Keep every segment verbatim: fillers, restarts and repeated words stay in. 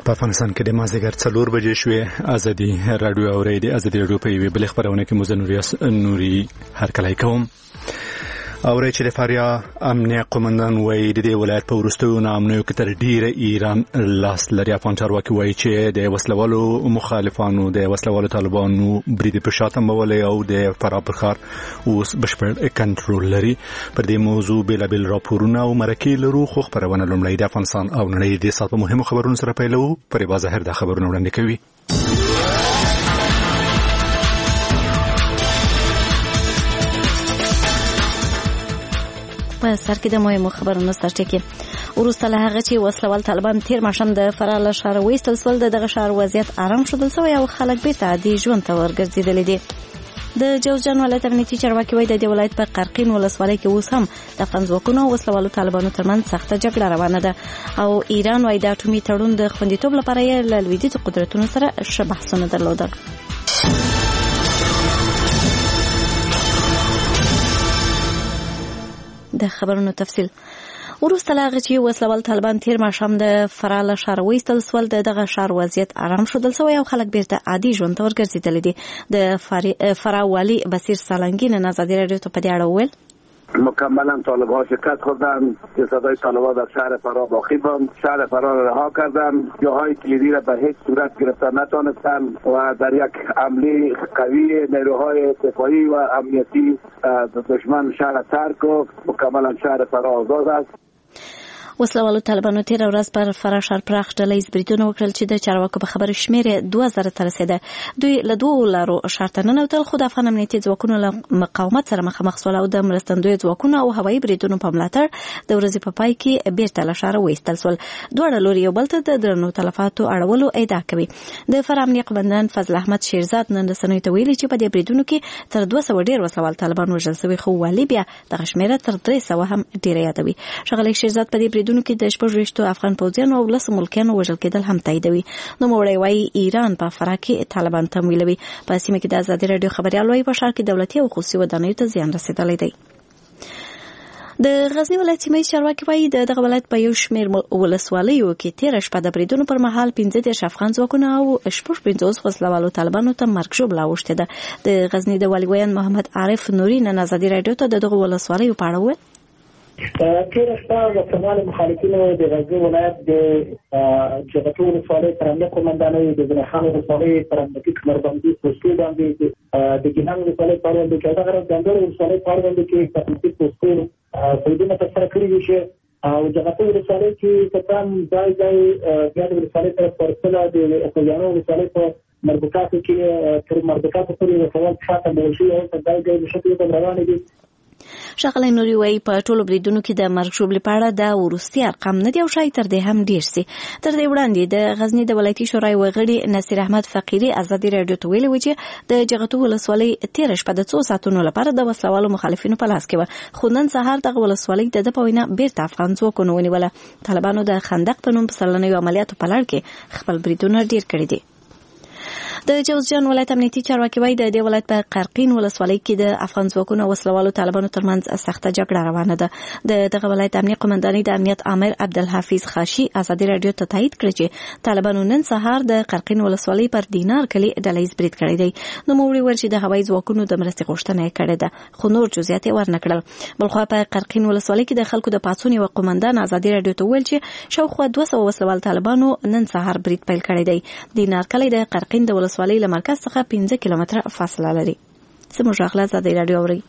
په افغانستان کې د مازدیګر څلور بجې شوې. ازادي رادیو اورئ د ازادي رادیو په یوې بلې خپرونه کې مزه نوري هرکلی کوم. اورئ چې د فاریاب امنیه قومندان وایي د دې ولایت په وروستیو ناامنیو کې تر ډیره ایران لاس لري. افغان چارواکي وایي چې د وسلوالو مخالفانو د وسلوالو طالبانو برید په شا تمبولی او د فراه پر ښار اوس بشپړ کنټرول لري. پر دې موضوع بېلابېل راپورونه او مرکې لرو، خو خپرونه لومړی د افغانستان او نړۍ د ساعت په مهمو خبرونو سره پیلوو. فریبا ظاهر دا خبرونه وړاندې کوي. په سر کې د مهمو خبرونو سرټکی وروسته له هغه چې وسلوال طالبان تیر ماښام د فراه له ښاره وایستل شول، د دغه ښار وضعیت آرام ښودل شوی او خلک بیرته عادي ژوند ته ورګرځېدلي دي. د جوزجان ولایت امنیتي چارواکي وایي د دې ولایت په قرقین ولسوالۍ کې اوس هم د افغان ځواکونو او وسلوالو طالبانو ترمنځ سخته جګړه روانه ده او ایران وایي د اټومي تړون د خوندیتوب لپاره یې له لویدیځو قدرتونو سره ښه بحثونه درلودل. د خبرونو تفصیل وروسته له هغه چې وسلوال طالبان تیر ماښام د فراه له ښاره وایستل شول، د دغه ښار وضعیت آرام ښودل شوی او خلک بیرته عادي ژوند ته ورګرځېدلي دي. د فراه والي بصیر سالنگی نن ازادي رادیو ته په دې اړه وویل مکملا طالب‌ها شکست خوردند. جسدهای طالب‌ها در شهر فراه باقی بود. شهر فراه را رها کردند. جاهای کلیدی را به هیچ صورت گرفتن نتوانستند و در یک حمله قوی نیروهای دفاعی و امنیتی دشمن شهر ترک و مکملا شهر فراه آزاد است. وسلوالو طالبانو تیر ورځ پر فراه ښار پراخ ډله ییز بریدونه وکړل چې د چارواکو په خبره شمېر دوه زره ته رسېده. دوی له دوو لارو ښار ته ننوتل، خو د افغان امنیتي ځواکونو له مقاومت سره مخامخ شول او د مرستندویو ځواکونو او هوایي بریدونو په ملاتړ د ورځې په پای کې بیرته له ښاره وایستل شول. دواړه لوري یو بل ته د درنو تلفاتو اړولو ادعا کوي. د فراه امنیه قومندان فضل احمد شیرزاد نن رسنیو ته ویلي چې په دې بریدونو کې تر دوه سوه ډېر وسلوال طالبان وژل شوي، خو والي بیا دغه شمېره تر درې سوه هم ډېره یادوي. ښاغلی شیرزاد په دې بریدونو کې د شپږ ویشتو افغان پوځیانو او لسو ملکیانو وژل کېدل هم تاییدوي. نوموړی وایي ایران په فراه کې طالبان تمویلوي. په سیمه کې د ازادي راډیو خبریال وایي په ښار کې دولتي او خصوصي ودانیو ته زیان رسېدلی دی. د غزنی ولایت سیمه چارواکي وایي د دغه ولایت په یو شمېر ولسوالیو کې تېره شپه د بریدونو پر مهال پنځه دېرش افغان ځواکونه او شپږ پنځوس وسلوالو طالبانو ته مرګ ژوبله اوښتې ده. د غزني د والي ویان محمد عارف نوري نن ازادي راډیو ته د دغو ولسوالیو په اړه وویل تېره شپه وسلوال مخالفینو د غزني ولایت د جغتو ولسوالۍ پر امنیه قومندانۍ، د زنخان ولسوالۍ پر امنیتي کمربندي پوستو باندې، د ګیلان ولسوالۍ په اړه باندې کې دغه ځانګړې ولسوالۍ په اړه باندې کې امنیتي پوستو بریدونه ترسره کړي دي چې او جغتو ولسوالۍ کې کتام ځای ځای بیا د ولسوالۍ طرف ورسله د اقلیانو ولسوالۍ په مربوطاتو کې تر مربوطاتو پورې وسلوال شاته بول شوي او په ځای ځای د شکل روانې دي. ښاغلی نوري وایي په ټولو بریدونو کې د مرګ ژوبلې په اړه د وروستي ارقام نه دي او شاید تر دې هم ډېر سي. تر دې وړاندې د غزني د ولایتي شورای وغړي نصیر احمد فقیري ازادي راډیو ته ویلي و چې د جغتو ولسوالۍ تېره شپه د څو ساعتونو لپاره د وسلوالو مخالفینو په لاس کې وه، خو نن سهار دغه ولسوالۍ د ده په وینا بیرته افغان ځواکونو ونیوله. طالبانو د خندق په نوم په سرلنیو عملیاتو په لړ کې خپل بریدونه ډېر کړي دي. د جوزجان ولایت امنیتي چارواکي وایي د دې ولایت په قرقین ولسوالۍ کې د افغان ځواکونو او وسلوالو طالبانو ترمنځ سخته جګړه روانه ده. د دغه ولایت امنیه قومندانۍ د امنیت آمر عبدالحفیظ خاشي ازادي راډیو ته تایید کړی چې طالبانو نن سهار د قرقین ولسوالۍ پر دینار کلي ډله ییز برید کړی دی. نوموړي ویل چې د هوایي ځواکونو د مرستې غوښتنه یې کړې ده، خو نور جزئیات یې ورنه کړل. بلخوا په قرقین ولسوالۍ کې د خلکو د پاڅون یوه قومندان ازادي راډیو ته ویل چې شاوخوا دوه سوه وسلوال طالبانو نن سهار برید پیل کړی دی. دینار کلی د قرقین د ولسوالۍ له مرکز څخه پنځه کیلومتره فاصله لري. زموږ اخلاص ازادي راډیو اوري.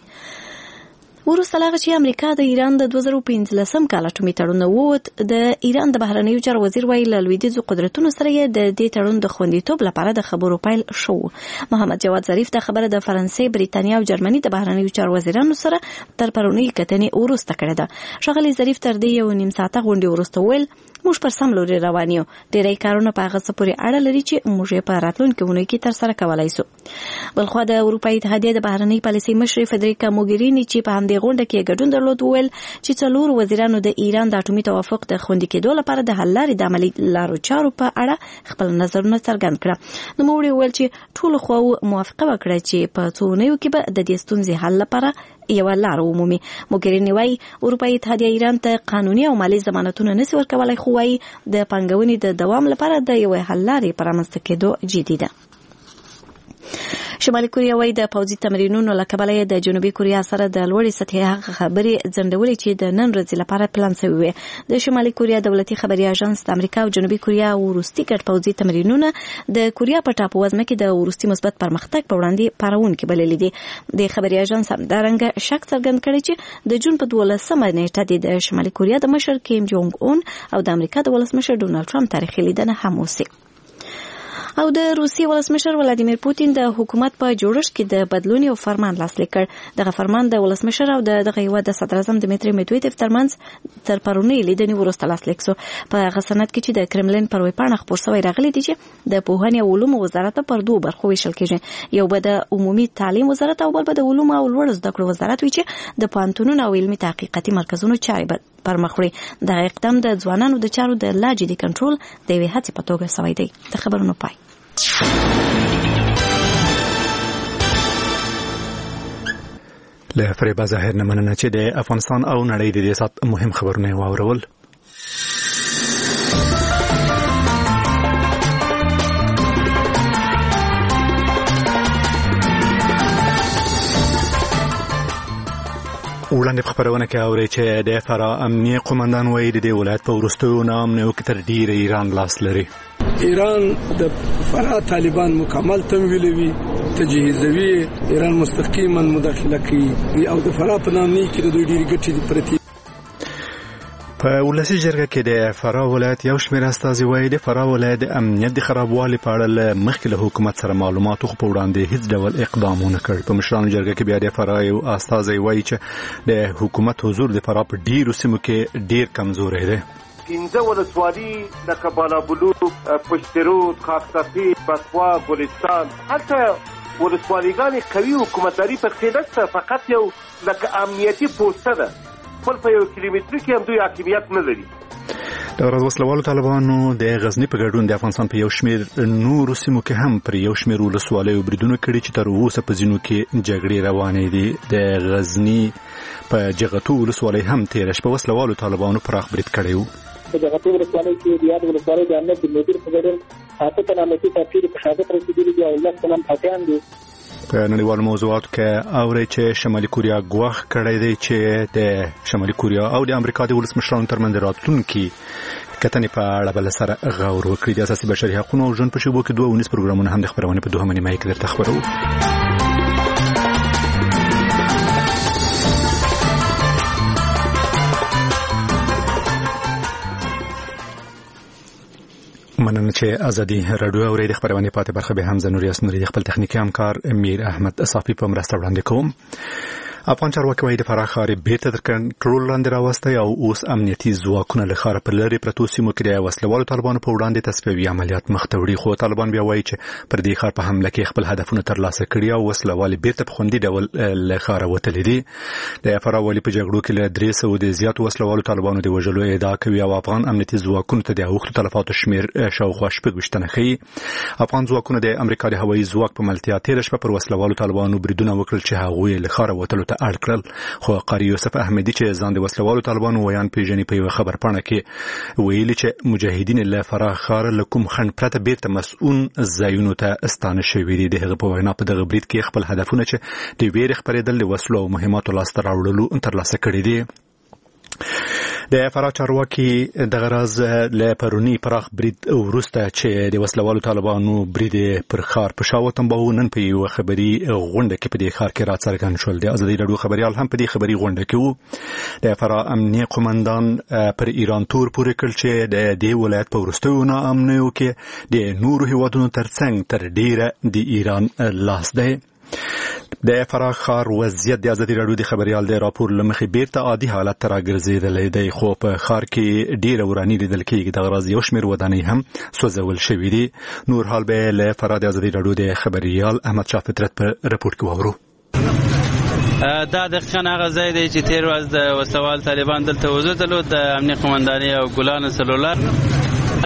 وروسته له هغه چې امریکا د ایران د دوه زره پنځلسم کال اټومي تړون ووت، د ایران د بهرنیو چارو وزیر وایي له لویدیځو قدرتونو سره یې د دې تړون د خوندیتوب لپاره د خبرو پیل شو. محمد جواد ظریف د خبره د فرانسې، بریتانیا او جرمني د بهرنیو چارو وزیرانو سره تر پرونۍ کتنې وروسته کړې ده. ښاغلی ظریف تر دې یو نیم ساعته غونډې وروسته ویل موږ پر سم لوري روان یو. ډېری کارونه په هغه څه پورې اړه لري چې موږ یې په راتلونکو اونیو کې ترسره کولی سو. بلخوا د اروپایي اتحادیې د بهرنۍ پالیسۍ مشرې فدریکا موګریني چې په همدې غونډه کې ګډون درلود ویل چې څلور وزیرانو د ایران د اټومي توافق د خوندي کېدو لپاره د حل لارې د عملي لارو چارو په اړه خپل نظرونه څرګند کړه. نوموړي ویل چې ټولو خواو موافقه وکړه چې په څو اونیو کې به د دې ستونزې حل لپاره یو لار عمومي. موګرینی وايي اروپאי اتحادیه ایران ته قانوني او مالي ضمانتونه نشي ورکولای، خو وايي د پانګونې د دوام لپاره د یو حل لارې پرانسته کېدو جدي ده. شمالي کوریا وايي د پوځي تمرینونو له کبله د جنوبي کوریا سره د لوړې سطحې هغه خبرې ځنډولې چې د نن ورځې لپاره پلان شوی وي. د شمالي کوریا دولتي خبري اژانس د امریکا او جنوبي کوریا وروستي ګډ پوځي تمرینونه د کوریا په ټاپو وزمه کې د وروستي مثبت پرمختګ په وړاندې پارونکي بللي دي. د خبري اژانس همدارنګه شک څرګند کړی چې د جون په دولسمه نیټه د شمالي کوریا د مشر کیم جونګ اون او د امریکا د ولسمشر ډونالد ټرمپ تاریخي لیدنه هم وسی. او د روسیې ولسمشر ولادیمیر پوتین د حکومت په جوړښت کې د بدلون یو فرمان لاسلیک کړ. دغه فرمان د ولسمشر او دغه هیواد د صدر اعظم دمیتری میدویدف ترمنځ تر پرونی لیدنې وروسته لاسلیک شو. په هغه سند کې چې د کرملین پر ویبپاڼه خپور شوی راغلی دی چې د پوهنې او علومو وزارت پر دوه برخو ویشل کېږي. یو به د عمومي تعلیم وزارت او بل به د علومو او لوړ زده کړو وزارت وي چې د پوهنتونونو او علمي تحقیقاتي مرکزونو چارې به پرمخ وړي. دغه اقدام د ځوانانو د چارو د لا جدي کنټرول د یوې هڅې په توګه شوی دی. د خبرونو پای. له فریبا ظاهر نه مننه چې د افغانستان او نړۍ د دې سات مهم خبرونه واورول. وړاندې په خبرونه کې اوري چې د فرا امنیه قومندان وایي د ولایت په وروستیو نامنو کې تر ډیره ایران لاس لري. ایران د فرا طالبان مکمل تمویلوي، تجهیزوي، ایران مستقیما مداخله کوي او د فرا په نامه کې د دوی ډیری ګټې پرتی. په ولسی جرګه کې د فرا ولایت یو شمېر استازي وایي د فرا ولایت د امنیت د خرابوالي په اړه له مخکې له حکومت سره معلوماتو خو په وړاندې هیڅ ډول اقدام ونه کړ. په مشرانو جرګه کې بیا د فرا یو استازي وایي چې د حکومت حضور د فرا په ډیرو سیمو کې ډیر کمزوري دی. پنځه ولسوالي لکه بالابلوک، پشترود، خاکسافي، بسوا، ګلستان، هلته ولسوالیګانې قوي حکومتداري پکې نشته، فقط یو لکه امنیتي پوسټه ده. خپل په یو کیلومتر کې هم دوی حاکمیت نه لري. د ورځ وسلوالو طالبانو د غزنی په ګډون د افغانستان په یو شمېر نورو سیمو کې هم پر یو شمېر ولسوالیو بریدونه کړي چې تر اوسه په ځینو کې جګړې روانې دي. د غزنی په جغتو ولسوالۍ هم تیر شپه وسلوالو طالبانو پراخ برید کړی و. په جغتو ولسوالۍ کې د یاد ولسوالۍ د امنیت د مدیر په ګډون اته تنه امنیتي تفصیل په شاګرد رسیدلي دي او لس تنه پاتیان دي. په نړیوالو موضوعاتو کې اوري چې شمالي کوریا ګواښ کړی دی چې د شمالي کوریا او د امریکا د ولسمشرانو ترمنځ راتلونکي کتنې په اړه بل سره غور وکړي. د اساسي بشري حقوقو او ژوند په شیبو کې دوه ونیس پروګرامونه هم د خبرونه په دوه نیمه کې درته خبرو. مننه چې ازادي رادیو اوري د خبرونه پاتې برخه به هم زنوریاس نوري د خپل تخنیکی همکار امیر احمد صافی په مرسته وړاندې کوم. افغان چارواکي وايي د فراه ښار بیرته تر کنټرول لاندې راوستی او اوس امنیتي ځواکونه له ښاره په لرې پرتو سیمو کې د وسلوالو طالبانو په وړاندې تصفیوي عملیات مخ ته وړي. خو طالبان بیا وايي چې پر دې ښار په حمله کې خپل هدفونه ترلاسه کړي او وسلوال بیرته په خوندي ډول له ښاره وتلي دي. د فراه والي په جګړو کې له درې سوه د زیاتو وسلوالو طالبانو د وژلو ادعا کوي او افغان امنیتي ځواکونو ته د اوښتو تلفاتو شمېر شاوخوا شپږ ویشت تنه ښیي. افغان ځواکونو د امریکا د هوایي ځواک په ملتیا تېره شپه پر وسلوالو طالبانو بریدونه وکړل چې هغوی له ښاره وتلو ته اړ کړل. خو قاری یوسف احمدی چې ځان د وسلوالو طالبانو ویان پیژني په یو خبر پاڼه کې ویلي چې مجاهدین له فراه ښار له کوم خنډ پرته بیرته مسؤون ځایونو ته استانه شوي دي. د هغه په وینا په دغه برید کې خپل هدفونه چې د ویرې خپرېدل د وسلو او مهماتو لاسته راوړلو ترلاسه کړي دي. د فراه چارواکي دغه راز له پرونی پراخ برید وروسته چې د وسلوالو طالبانو برید پر ښار په شاو تنباهو نن په یو خبري غونډه کې په دې ښار کې راڅرګند شول. د ازادي راډیو خبريال هم په دې خبري غونډه کې وو. د فراه امنیه قومندان پر ایران تور پورې کړ چې د دې ولایت په وروستیو ناامنیو کې د نورو هیوادونو ترڅنګ تر ډیره د ایران لاس دی. د فراه ښار وضعیت د ازادي راډیو د خبريال د راپور لمخې بیرته عادي حالت ته راګرځېدلی دی، خو په ښار کې ډیره وراني لیدل کېږي. دغه راز یو شمېر ودانۍ هم سوځول شوي دي. نور حال به له فراه د ازادي راډیو د خبريال احمد شاه فطرت په رپورټ کې واورو. دا دقیقاً هغه ځای دی چې تیر ورځ د وسلوال طالبان دلته وځلو د امنیه قومندانۍ او ګلان سلولر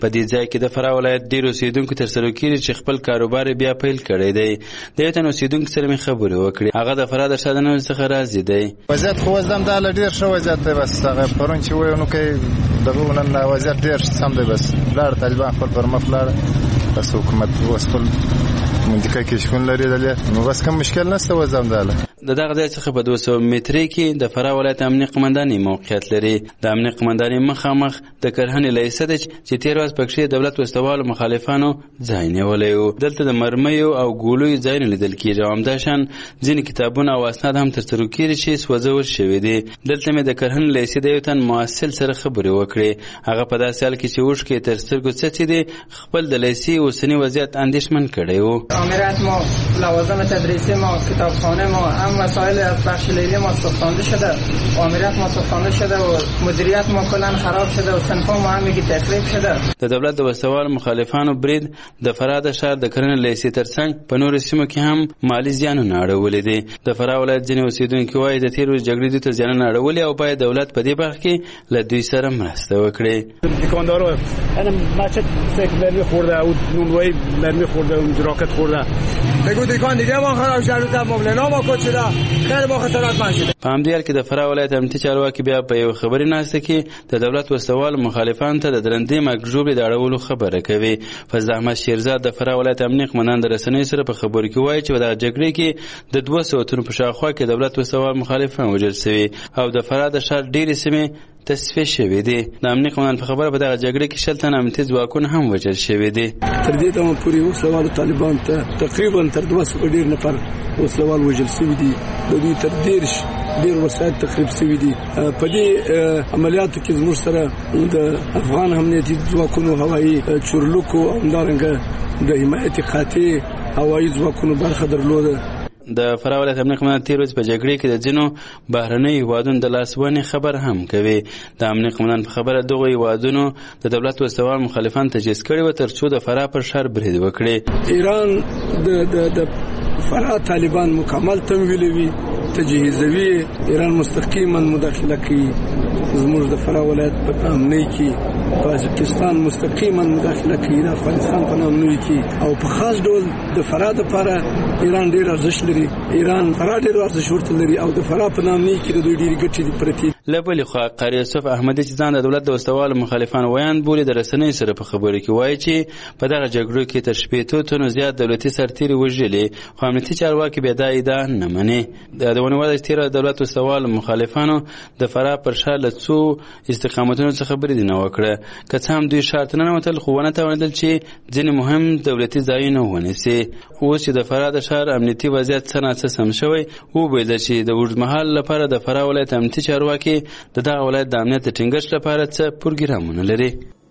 په دې ځای کې د فراه ولایت ډیر اوسیدونکو تر سره کړي چې خپل کاروبار بیا پیل کړی دی. د یو تن اوسیدونکو سره مې خبرې وکړې. هغه د فراه د شادنو څخه راځي دی. وضعیت خو اوس هم دا ډیر ښه وضعیت دی، بس هغه پرون چې وایو نو کې دغه نن وضعیت ډیر سم دی، بس لاړ طالبان خپل پر مخ لاړ، بس حکومت اوس خپل منطقه کې شکون لري دلته، نو بس کوم مشکل نشته. وځم داله د دغه ځای څخه په دوه سوه مترۍ کې د فراه ولایت امنیه قمنداني موقعیت لري. د امنیه قمنداني مخامخ د کرهنې لیسه ده چې تیر ورځ پکښې دولت وسوالو مخالفانو ځای نیولی و. دلته د مرمیو او ګولیو ځایونه لیدل کېږي او همداشان ځینې کتابونه او اسناد هم ترترو کېږي چې سوځول شوي دي. دلته مې د کرهنې لیسې د یو تن محصل سره خبرې وکړې. هغه په داسې حال کې چې اوښکې تر سترګو څڅې دي خپل د لیسې اوسني وضعیت اندېښمن کړی و. امریت ما لوازم تدریسی ما کتابخانه ما هم وسایل از بخش لیلی ما سوختانده شده، امریت ما سوختانده شده و مدیریت ما کلا خراب شده و صنفا ما هم میگی تخریب شده. د دولت د وسوال مخالفانو برید د فراه د ښار د کرنې لیسې ترڅنګ په نورو سیمو کې هم مالي زیانونه اړولي دي. د فراه ولایت ځینې اوسیدونکي وایي د تیرو جګړې دوی ته زیانونه اړولي او باید دولت په دې برخه کې له دوی سره مرسته وکړي. دکاندارا انا ماچت سیک برمی خورده او نونوایی برمی خورده و راکت خورده. بگو دکان دیگه ما خراب شده، مبلنا ما کج شده، خیلی با خطرناک شده. په همدې حال کې د فراه ولایت امنیتي چارواکي بیا په یو خبري ناسته کې د دولت وسوال مخالفانو ته د درندې مګژوبې د اړولو خبره کوي. فضل احمد شیرزاد د فراه ولایت امنیه قمندان د رسنیو سره په خبرو کې وایي چې په دغه جګړې کې د دوه سوه تنو په شاوخوا کې دولت وسوال مخالفان وژل سوي او د فراه د ښار ډېرې سیمې تصفیه شوې دي. د امنیه قمندان په خبره په دغه جګړې کې شل تنه امنیتي ځواکونه هم وژل شوي دي. تر دې دمه پورې وسلوالو طالبان ته تقریبا تر دوه سوه ډېر نفر وسلوال وژل شوي دي. د دوی تر دېرش ډېر وسایل تخریب شوي دي. په دې عملیاتو کې زموږ سره د افغان امنیتي ځواکونو هوایي چورلکو او همدارنګه د حمایت قاطع هوایي ځواکونو برخه درلوده. د فراه ولایت امنیه قمندان تیر ورځ په جګړې کې د ځینو بهرنیو هیوادونو د لاسوهنې خبر هم کوي. د امنیه قمندان په خبره دغو هیوادونو د دولت وسوال مخالفان تجهیز کړي و تر څو د فراه پر ښار برید وکړي. ایران د د د فراه طالبان مکمل تمویلوي، تجهیزوي. ایران مستقیما مداخله کوي زموږ د فراه ولایت په امنیه کې. پاکستان مستقیما مداخله کوي د افغانستان په امنیه کې او په خاص ډول د فراه لپاره ایران ډېر ارزښت لري. ایران فراه ډېر ارزښت ورته لري او د فراه په امنیه کې د دوی ډېرې ګټې پرتې. له بلې خوا قاري یوسف احمدي چې ځان د دولت د وسوالو مخالفانو ویاند بولي د رسنیو سره په خبرو کې وایي چې په دغه جګړو کې تر شپېتو تنو زیات دولتي سرتېري وژلي، خو امنیتي چارواکي بیا دا ادعا نه مني. د ونیوال چې تېره دولت وسوالو مخالفانو د فراه پر ښار له څو استقامتونو څخه بریدونه وکړه. که څه هم دوی ښار ته ننوتل خو ونه توانېدل چې ځینې مهم دولتي ځایونه ونیسي. اوس چې د فراه د ښار امنیتي وضعیت څه ناڅه سم شوی وویل چې د اوږدمهال لپاره د فراه ولایت امنیتي چارواکي د دغه ولایت د امنیت د ټینګښت لپاره څه پروګرامونه لري.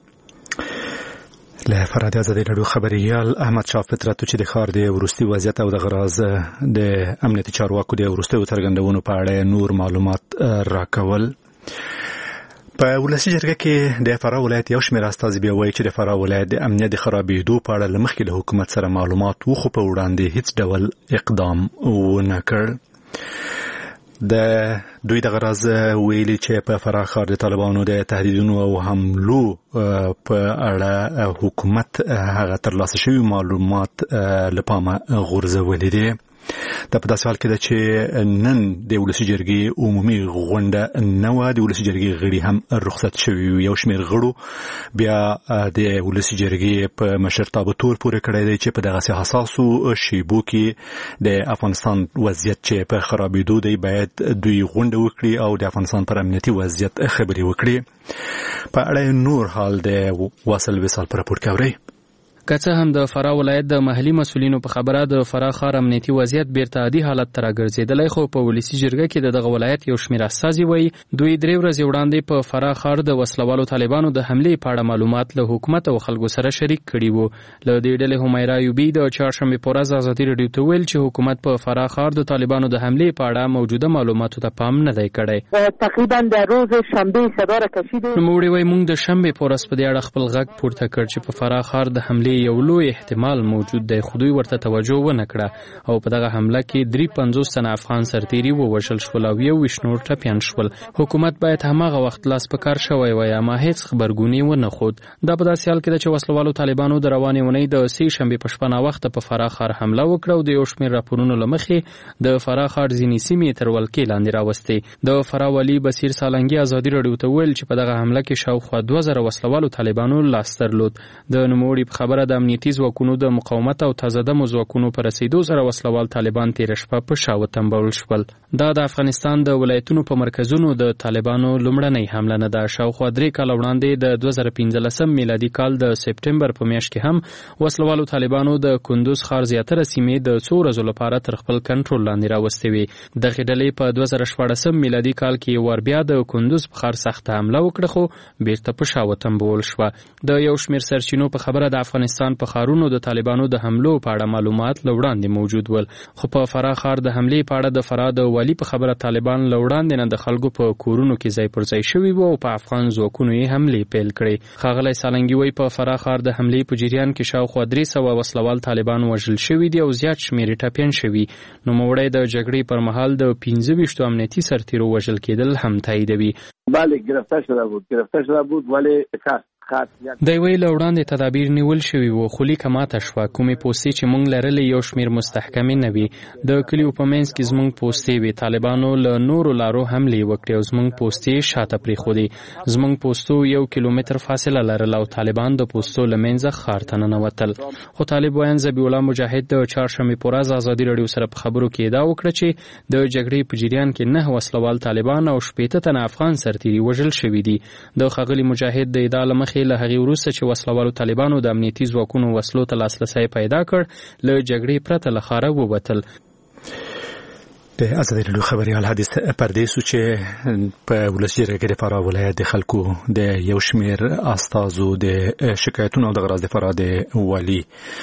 له فراه د ازادي راډیو خبريال احمد شاه فطرت چې د ښار د وروستي وضعیت او د غراز د امنیتي چارواکو د وروستي څرګندونو په اړه نور معلومات راکول. په ولسی جرګه کې د فراه ولایت یو شمېر استازي بیا وایي چې د فراه ولایت د امنیت د خرابېدو په اړه له مخکې له حکومت سره معلومات و خو په وړاندې هیڅ ډول اقدام ونه کړ. د دوی د غرض ویلي چې په فراه ښار د طالبانو د تهدیدونو او حملو په اړه حکومت هغه ترلاسه شوي معلومات له پامه غورځولي دي. دا په داسې حال کې ده چې نن د ولسي جرګې عمومي غونډه نه وه. د ولسي جرګې غړي هم رخصت شوي وو. یو شمېر غړو بیا د ولسي جرګې په مشرتابه تور پورې کړی دی چې په دغسې حساسو شیبو کې د افغانستان وضعیت چې په خرابېدو دی باید دوی غونډه وکړي او د افغانستان پر امنیتي وضعیت خبرې وکړي. په اړه نور حال د واصل وصال په راپور کې اورئ. که څه هم د فراه ولایت د محلي مسؤلینو په خبره د فراه ښار امنیتي وضعیت بیرته عادي حالت ته راګرځېدلی، خو په ولسي جرګه کې د دغه ولایت یو شمېر استازي وایي دوی درې ورځې وړاندې په فراه ښار د وسلوالو طالبانو د حملې په اړه معلومات له حکومت او خلکو سره شریک کړي وو. له دې ډلې همیرا ایوبي د چهارشنبې په ورځ ازادي راډیو ته ویل چې حکومت په فراه ښار د طالبانو د حملې په اړه موجوده معلوماتو ته پام نه دی کړی. تقریبا در روز شنبه صدا را کشیده. نوموړي وایي موږ د شنبې په ورځ په دې اړه خپل غږ پورته کړ چې په فراه ښار د حملې کې یو لوی احتمال موجود دی خو دوی ورته توجه ونه کړه او په دغه حمله کې درې پنځوس تنه افغان سرتیري ووژل شول او یو ویشت نور ټپیان شول. حکومت باید هماغه وخت لاس په کار شوی وای اما هیڅ خبرګونی ونه خود. دا په داسې حال کې ده چې وسلوالو طالبانو د روانې اونۍ د سې شنبې په شپه ناوخته په فراه ښار حمله وکړه او د یو شمېر راپورونو له مخې د فراه ښار ځینې سیمې تر ولکې لاندې راوستې. د فراه والي بصیر سالنګي ازادي راډیو ته وویل چې په دغه حمله کې شاوخوا دوه زره وسلوالو طالبانو لاس درلود. د نوموړي په خبره د امنیتي ځواکونو د مقاومت او تازه دمو ځواکونو په رسېدو سره وسلوال طالبان تېره شپه په شا وتمبول شول. دا د افغانستان د ولایتونو په مرکزونو د طالبانو لومړنۍ حمله نه ده. شاوخوا درې کاله وړاندې د دوه زره پنځلسم میلادي کال د سپټمبر په میاشت کې هم وسلوالو طالبانو د کندوز ښار زیاتره سیمې د څو ورځو لپاره تر خپل کنټرول لاندې راوستې وې. دغې ډلې په دوه زره شپاړسم میلادي کال کې یو وار بیا د کندوز په ښار سخته حمله وکړه خو بیرته په شا وتمبول شوه. د یو شمېر سرچینو په خبره د افغانستان په ښارونو د طالبانو د حملو په اړه معلومات له وړاندې موجود ول خو په فراه ښار د حملې په اړه د فراه د والي په خبره طالبان له وړاندې نه د خلکو په کورونو کې ځای پر ځای شوي وو او په افغان ځواکونو یې حملې پیل کړې. ښاغلی سالنګي وایي په فراه ښار د حملې په جریان کې شاوخوا درې سوه وسلوال طالبان وژل شوي دي او زیات شمېر یې ټپیان شوي. نوموړی د جګړې پر مهال د پنځه ویشتو امنیتي سرتیرو وژل کېدل هم تاییدوي. بله گرفتار شده بود گرفتار شده بود ولی شکست. دی وی له وړاندې تدابیر نیول شوي وو خو لیکه ماته شوه. کومې پوستې چې موږ لرلې یو شمېر مستحکمې نه وي. د کلیو په منځ کې زموږ پوستې وې. طالبانو له نورو لارو حملې وکړې او زموږ پوستې شاته پرېښودې. زموږ پوستو یو کیلومتر فاصله لرله او طالبان د پوستو له منځه ښار ته ننوتل. خو طالب ویان ذبیح الله مجاهد د چهارشنبې په ورځ ازادي راډیو سره په خبرو کې ادعا وکړه چې د جګړې په جریان کې نه وسلوال طالبان او شپېته تنه افغان سرتیري وژل شوي دي. د ښاغلي مجاهد د ادعا له مخې له هغې وروسته چې وسلوالو طالبانو د امنیتي ځواکونو وسلو ته لاسرسی پیدا کړ له جګړې پرته له ښاره ووتل. د ازادي راډیو خبريال حدیث پردې سو چې په ولسي جرګه کې د فراه ولایت د خلکو د یو شمېر استازو د شکایتونو د غراض د فراه د والي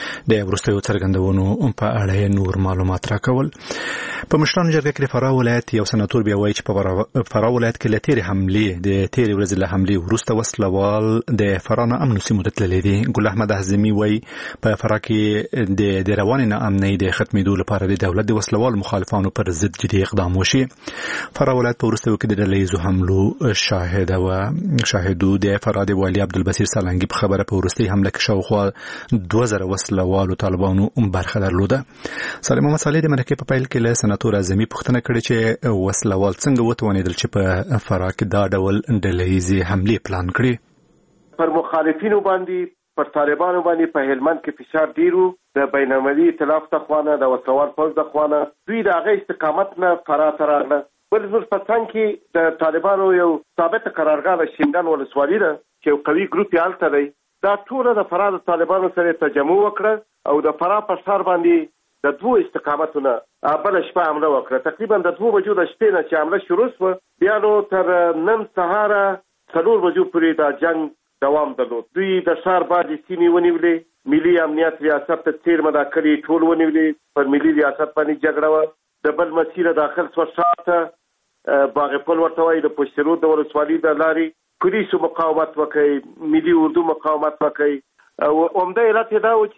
د وروستیو څرګندونو په اړه نور معلومات راکول. په مشرانو جرګه کې د فراه ولایت یو سناتور بیا وایي چې په فراه ولایت کې له تېرې حملې د تېرې ورځې له حملې وروسته وسلوال د فراه نه امنو سیمو ته تللی دي. ګل احمد اعظمي وایي په فراه کې د روانې ناامنۍ د ختمېدو لپاره د دولت د وسلوال مخالفانو پر ضد جدي اقدام وشي. فراه ولایت په وروستیو کې د ډلهییزو حملو شاهد و شاهدو د فراه د والي عبدالبصیر سالنګي په خبره په وروستۍ حمله کې شاوخوا دوه زره وسلوالو طالبانو برخه درلوده. سالم محمد صالح د مرکې په پیل کې له سناتور اعظمي پوښتنه کړې چې وسلوال څنګه وتوانېدل چې په فراه کې دا ډول ډلهییزې حملې پلان کړي. پر مخالفینو باندې پر طالبانو باندې په هلمند کې فشار ډیرو د بین المللي ائتلاف ته خوانه د وسوال پوز د خوانه دوی د هغه استقامت نه فراه ته راغله. بل زموږ په څنګ کې د طالبانو یو ثابت قرارګاه د شینډن ولسوالي ده چې یو قوي ګروپ یې هلته دی. دا ټوله د فراه د طالبانو سره تجمع وکړه او د فراه په ښار باندې د دوو استقامتونه بله شپه حمله وکړه. تقریبا د دوو بجو د شپې نه چې حمله شروع شوه بیا نو تر نن سهاره څلور بجو پورې دا جنګ دوام درلود. دوی د ښار بعضې سیمې ونیولې. ملي امنیت ریاست ته څیرمه دا کلي ټول ونیولې. پر ملي ریاست باندې جګړه وه. د بل مسیره داخل سوه ښار ته باغ پل ورته وایي د پشترود د ولسوالي د لارې پولیسو مقاومت وکړي. ملي اردو مقاومت وکړي. عمده علت یې دا و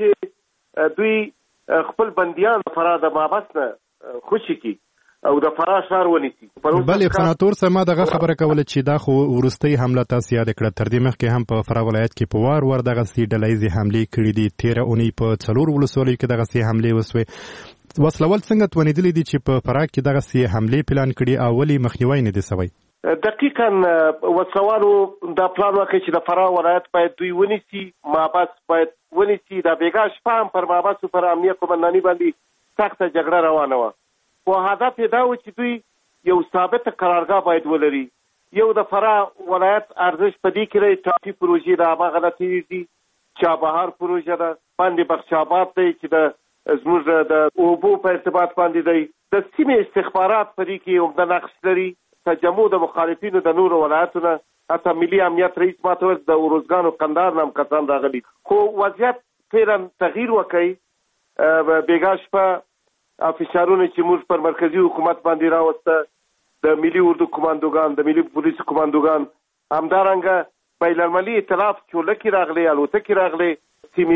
چې دوی خپل بندیان فراه د محبس نه خوشي کړي او د فراه ښار ونیسي. بلې سناتور صاحب ما دغه خبره کوله چې دا خو وروستۍ حمله تاسو یاد کړه. تر دې مخکې هم په فراه ولایت کې په وار وار دغسې ډلهییزې حملې کړي دي. تېره اونۍ په څلور ولسوالیو کې دغسې حملې وسوې. وسلوال څنګه توانېدلي دي چې په فراه کې دغسې حملې پلان کړي او ولې مخنیوی نه دی سوی؟ دقیقا وسلوالو دا پلان وکړي چې د فراه ولایت باید دوی ونیسي. محبس باید ونیسي. دا بېګا شپه هم پر محبسو پر امنیه قومنداني باندې سخته جګړه روانه وه. خو هدف یې دا و چې دوی یو ثابت قرارګاه باید ولري. یو د فراه ولایت ارزش په دې کې دی ټاپي پروژې د هماغه نتیجې دي. چابهار پروژه ده. باندې بخشاباد دی چې د زموږ د اوبو په ارتباط باندې دی. د سیمې استخبارات په دې کې عمده نقش لري. تجمع د مخالفینو د نورو ولایتونه حتی ملي امنیت رئیس ماته ویل د اروزګانو کندهار نه هم کسان راغلي. خو وضعیت فعلا تغییر وکړي. بېګا شپه فشارونه چې موږ پر مرکزي حکومت باندې راوسته د ملي اردو کماندوګان د ملي پولیسو کماندوګان همدارنګه بین المللي ائتلاف چولکې راغلې الوتکې راغلې سیمې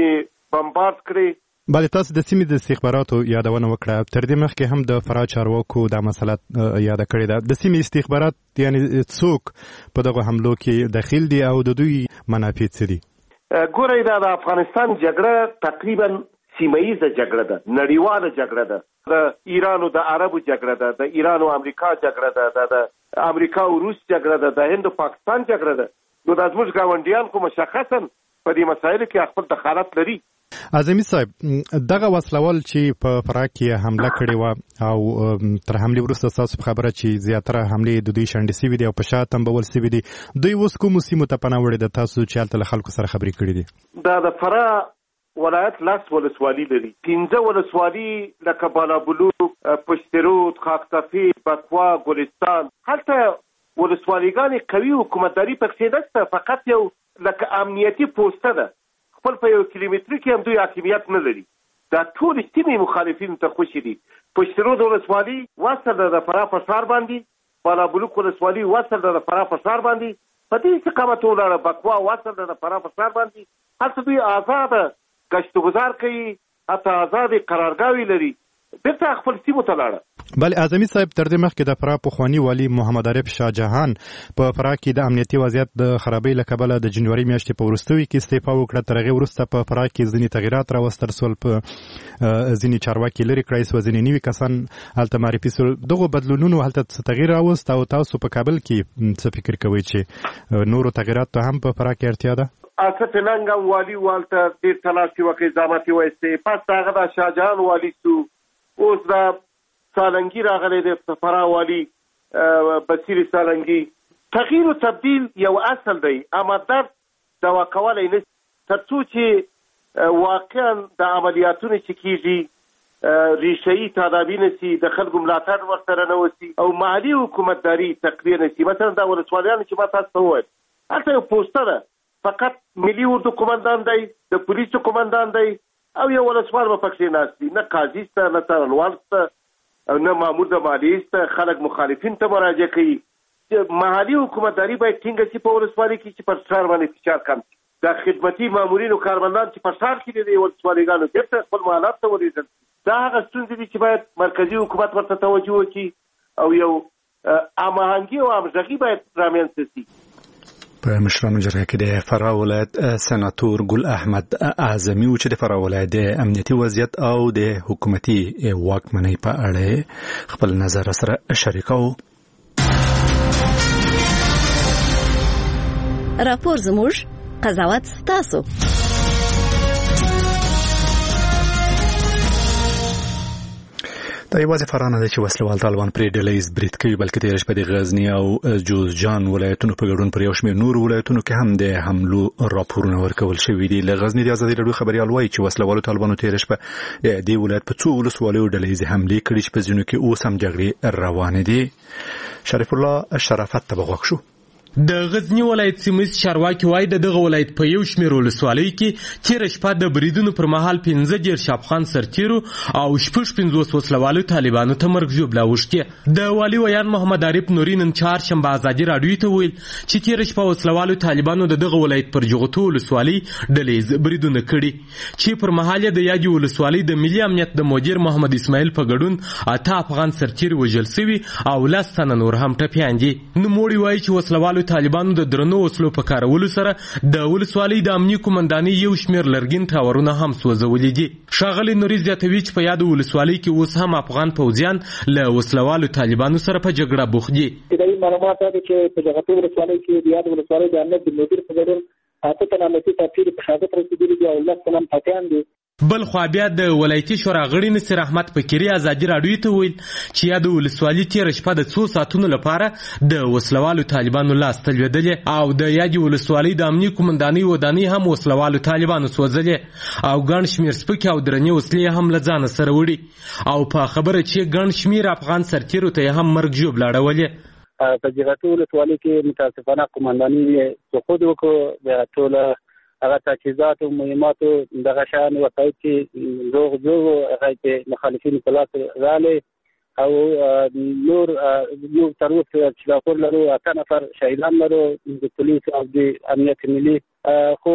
بمبارد کړي. بله تاسو د سیمې د استخباراتو یادونه وکړه، تر دې مخکې هم د فراه چارواکو دا مسله یاده کړې ده. د سیمې استخبارات یعنی څوک په دغه حملو کې دخیل دي او د دوی منافع څه دي؟ ګورئ دا د افغانستان جګړه تقریبا سیمهیزه جګړه ده، نړیواله جګړه ده. د ایران او د عربو جګړه ده، د ایران او امریکا جګړه ده، د امریکا او روس جګړه ده، د هند او پاکستان جګړه ده. نو دا زموږ ګاونډیان خو مشخصا په دې مسایلو کې خپل دخالت لري. اعظمي صاحب، دغه وسلوال چې په فراه کې حمله کړې وه او تر حملې وروسته ستاسو په خبره چې زیاتره حملې د دوی شنډې سوي دي او په شا تنبول سوي دي، دوی اوس کومو سیمو ته پناه وړې ده تاسو چې هلته له خلکو سره خبرې کړې دي؟ دا د فراه ولایت لس ولسوالي لري، پنځه ولسوالي لکه بالابلوک، پشترود، خاکسفید، بکوا، ګلستان. هلته ولسوالیګانې قوي حکومتداري پکښې نشته، فقط یو لکه امنیتي پوسته ده. خپل په یو کیلومتري کې هم دوی حاکمیت نه لري. دا ټول سیمې مخالفینو ته خوشې دي. پشترود ولسوالي وصل ده د فراه په ښار باندې، بالابلوک ولسوالي وصل ده د فراه په ښار باندې، په دې استقامت ولاړه. بکوا وصل ده د فراه په ښار باندې. هلته دوی آزاده گشت و گذار کوي، حتی آزادې قرارګاوې لري. بیرته خپل سیمو ته لاړه. بله اعظمي صاحب، تر دې مخکې د فراه پخواني والي محمد عارف شاه جهان په فراه کې د امنیتي وضعیت د خرابۍ له کبله د جنوري میاشتې په وروستیو کې استعفا وکړه. تر هغې وروسته په فراه کې ځینې تغیرات راوستل سول، په ځینې چارواکي لرې کړای سوه، ځینې نوي کسان هلته معرفي سول. دغو بدلونونو هلته څه تغییر راوست او تاسو په کابل کې څه فکر کوئ چې نورو تغیراتو ته هم په فراه کې اړتیا ده؟ اسف ننګ هم والي والته ډېر تلاش وکړي، زحمت یې وایستې. پس د هغه د شاه جهان والي سو، اوس د سالنګي راغلی دی فراه والي بصیر سالنګي. تغییر او تبدیل یو اصل دی، اما درد دوا کولی نه تر څو چې واقعا د عملیاتونو چې کېږي ریشه‌یي تدابیر نه سي، د خلکو ملاتړ ورسره نه وسي او محلي حکومتداري تقویه نه سي. مثلا دا ولسوالیانو چې ما تاسو ته وویل، هلته یو پوسته ده، فقط ملي اردو قمندان دی، د پولیسو قمندان دی او یو ولسوال به پکښې ناست دي. نه قاضي شته، نه څارنوال شته، او نه مامور د مالیې شته. خلک مخالفین ته مراجعه کوي. محلي حکومتداري باید ټینګه شي په ولسوالۍ کې چې پر ښار باندې فشار کم شي. دا خدمتي مامورینو کارمندان چې په ښار کې دي د ولسوالیګانو بېرته خپل محلات ته ولېږل. دا هغه ستونزې دي چې باید مرکزي حکومت ورته توجه وکړي او یو هماهنګي او همغږي باید رامنځته شي. په مشرانو جرګه کې د فراه ولایت سناتور ګل احمد اعظمي و چې د فراه ولایت د امنیتي وضعیت او د حکومتي واکمنۍ په اړه خپل نظر سره شریکو. راپور زموږ، قضاوت ستاسو. دا یوازې فراه نه دی چې وسلوال طالبان پرې ډله ییز برید کوي، بلکې تېره شپه د غزني او جوزجان ولایتونو په ګډون پر یو شمېر نورو ولایتونو کې هم د حملو راپورونه ورکول شوي دي. له غزني د ازادي راډیو خبریال وایي چې وسلوالو طالبانو تېره شپه د دې ولایت په څو ولسوالیو ډله ییزې حملې کړي چې په ځینو کې اوس هم جګړې روانې دي. شریف الله شرافت ته به غوږ شو. د غزنی ولایت سیمه چارواکي وایي د دغه ولایت په یو شمېر ولسوالیو کې تېره شپه د بریدونو پر مهال پنځه دېرش افغان سرتیرو او شپږ پنځوس وسلوالو طالبانو ته مرګ ژوبله اوښتې. د والي ویان محمد عارف نوري نن چهارشنبه ازادي راډیو ته ویل چې تېره شپه وسلوالو طالبانو د دغه ولایت پر جغتو ولسوالۍ ډله ییز بریدونه کړي چې پر مهال د یادې ولسوالۍ د ملي امنیت د مدیر محمد اسماعیل په ګډون اته افغان سرتیري وژل سوي او لس تنه نور هم ټپیان دي. نوموړي وایي چې وسلوالو طالبانو د درنو وسلو په کارولو سره د ولسوالۍ د امنیي قومندانۍ یو شمېر لرګین ټاورونه هم سوځولي دي. ښاغلي نوري زیاتوي چې په یادو ولسوالۍ کې اوس هم افغان پوځیان له وسلوالو طالبانو سره په جګړه بوخت دي. ابتدایي معلومات دا دي چې په جغتو ولسوالۍ کې د یادو ولسوالۍ د امنیت د مدیر په ګډون اته تنه امنیتي سرتیري په شهادت رسېدلي دي او لس تنه ټپیان دي. بل خو بیا د ولایتي شورا غړي نصیر احمد فقیري ازادي راډیو ته ویل چې یاد ولسوالۍ تېره شپه د څو ساعتونو لپاره د وسلوالو طالبانو لاس ته لوېدلې او د یادې ولسوالۍ د امني قومندانۍ ودانۍ هم وسلوالو طالبانو سوځلې او ګڼ شمېر سپکې او درنې وسلې هم له ځانه سره وړي او په خبره چې ګڼ شمېر افغان سرتیرو ته یې هم مرګ ژوبله اړولې. په جغتو ولسوالۍ کې متاسفانه قومندانۍ سقوط وکړو. د ټوله هغه تجهیزات او مهماتو دغه شان وسایل چې زوغ زوغ هغه چې مخالفین په لاس راغلي او نور نور تر اوسه چې راپور لرو اته نفر شهیدان لرو د پولیس او د امنیت ملي خو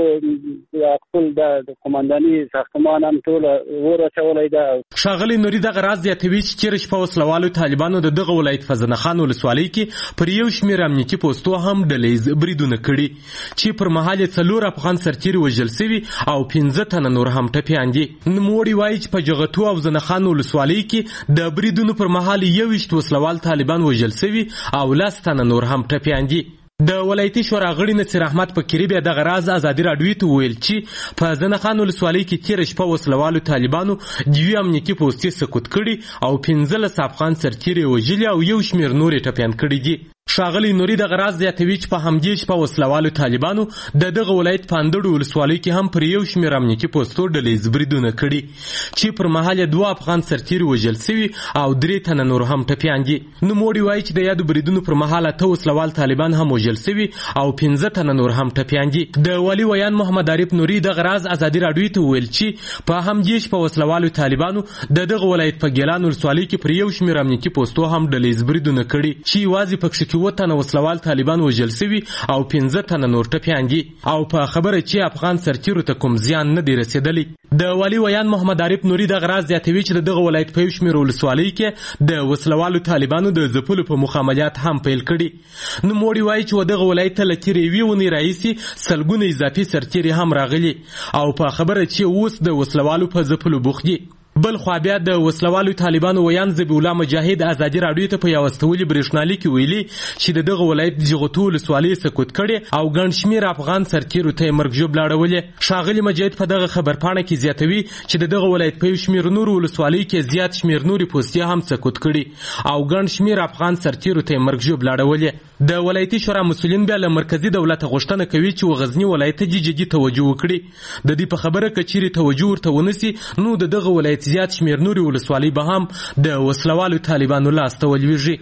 خپل د قومنداني ساختمان هم ټول ورچولای دا. ښاغلی نوري دغه راز زیاتوي چې چیرې شپه وسلوالو طالبانو د دغه ولایت فضنه خان ولسوالۍ کې پر یو شمېر امنیتي پوستو هم ډلیز بریدونه کړي چې پر مهال یې څلور افغان سرتیري وژل سوي او پنځه تنه نور هم ټپیان دي. نوموړي وایي چې په جغتو او زنه خان ولسوالۍ کې د بریدونو پر مهال یوویشت وسلوال طالبان وژل سوي او لس تنه نور هم ټپیان دي. د ولایتي شورا غړي نصیر احمد فقیري بیا دغه راز ازادي راډیو ته وویل چې په زنه خان ولسوالۍ کې تېره شپه وسلوالو طالبانو دوې امنیتي پوستې سقوط کړي او پنځلس افغان سرتیري وژلي او یو شمېر نور یې ټپیان کړي دي. ښاغلی نوري دغه راز زیاتوي چې په همدې شپه وسلوالو طالبانو د دغه ولایت په اندړو ولسوالۍ کې هم پر یو شمېر امنیتي پوستو ډلیز بریدونه کړي چې پر مهال یې دوه افغان سرتیري وژل سوي او درې تنه نور هم ټپیان دي. نوموړي وایي چې د یادو بریدونو پر مهال اته وسلوال طالبان هم وژل سوي او پنځه تنه نور هم ټپیان دي. د والي ویان محمد عارف نوري دغه راز ازادي راډیو ته وویل چې په همدې شپه وسلوالو طالبانو د دغه ولایت په ګیلان ولسوالۍ کې پر یو شمېر امنیتي پوستو هم ډلیز بریدونه کړي چې یوازې پکښې کې اووه تنه وسلوال طالبان وژل سوي او پنځه تنه نور ټپیان دي او په خبره چې افغان سرتیرو ته کوم زیان نه دی رسېدلی. د والي ویان محمد عارف نوري دغه راز زیاتوي چې د دغه ولایت په یو شمېر ولسوالۍ کې د وسلوالو طالبانو د ځپلو په مخ عملیات هم پیل کړي. نوموړي وایي چې دغه ولایت ته له تېرې یوې اونۍ راهیسې سلګونه اضافي سرتیري هم راغلي او په خبره چې اوس د وسلوالو په ځپلو بوخت دي. بل خوا بیا د وسلوالو طالبانو ویان ذبیح الله مجاهد ازادي راډیو ته په یو استولي برېښنالیک کې ویلي چې د دغه ولایت جغتو ولسوالۍ سقوط کړي او ګڼ شمېر افغان سرتیرو ته یې مرګ ژوبله اړولې. ښاغلي مجاهد په دغه خبرپاڼه کې زیاتوي چې د دغه ولایت په یو شمېر نورو ولسوالۍ کې زیات شمېر نورې پوستې هم سقوط کړي او ګڼ شمېر افغان سرتیرو ته یې مرګ ژوبله اړولې. د ولایتي شورا مسؤلین بیا له مرکزي دولته غوښتنه کوي چې غزني ولایت ته جدي توجه وکړي. د دې په خبره که چیرې توجه ورته ونسي نو د دغه ولایت زیات شمېر نورې ولسوالۍ به هم د وسلوالو طالبانو لاسته ولویږي.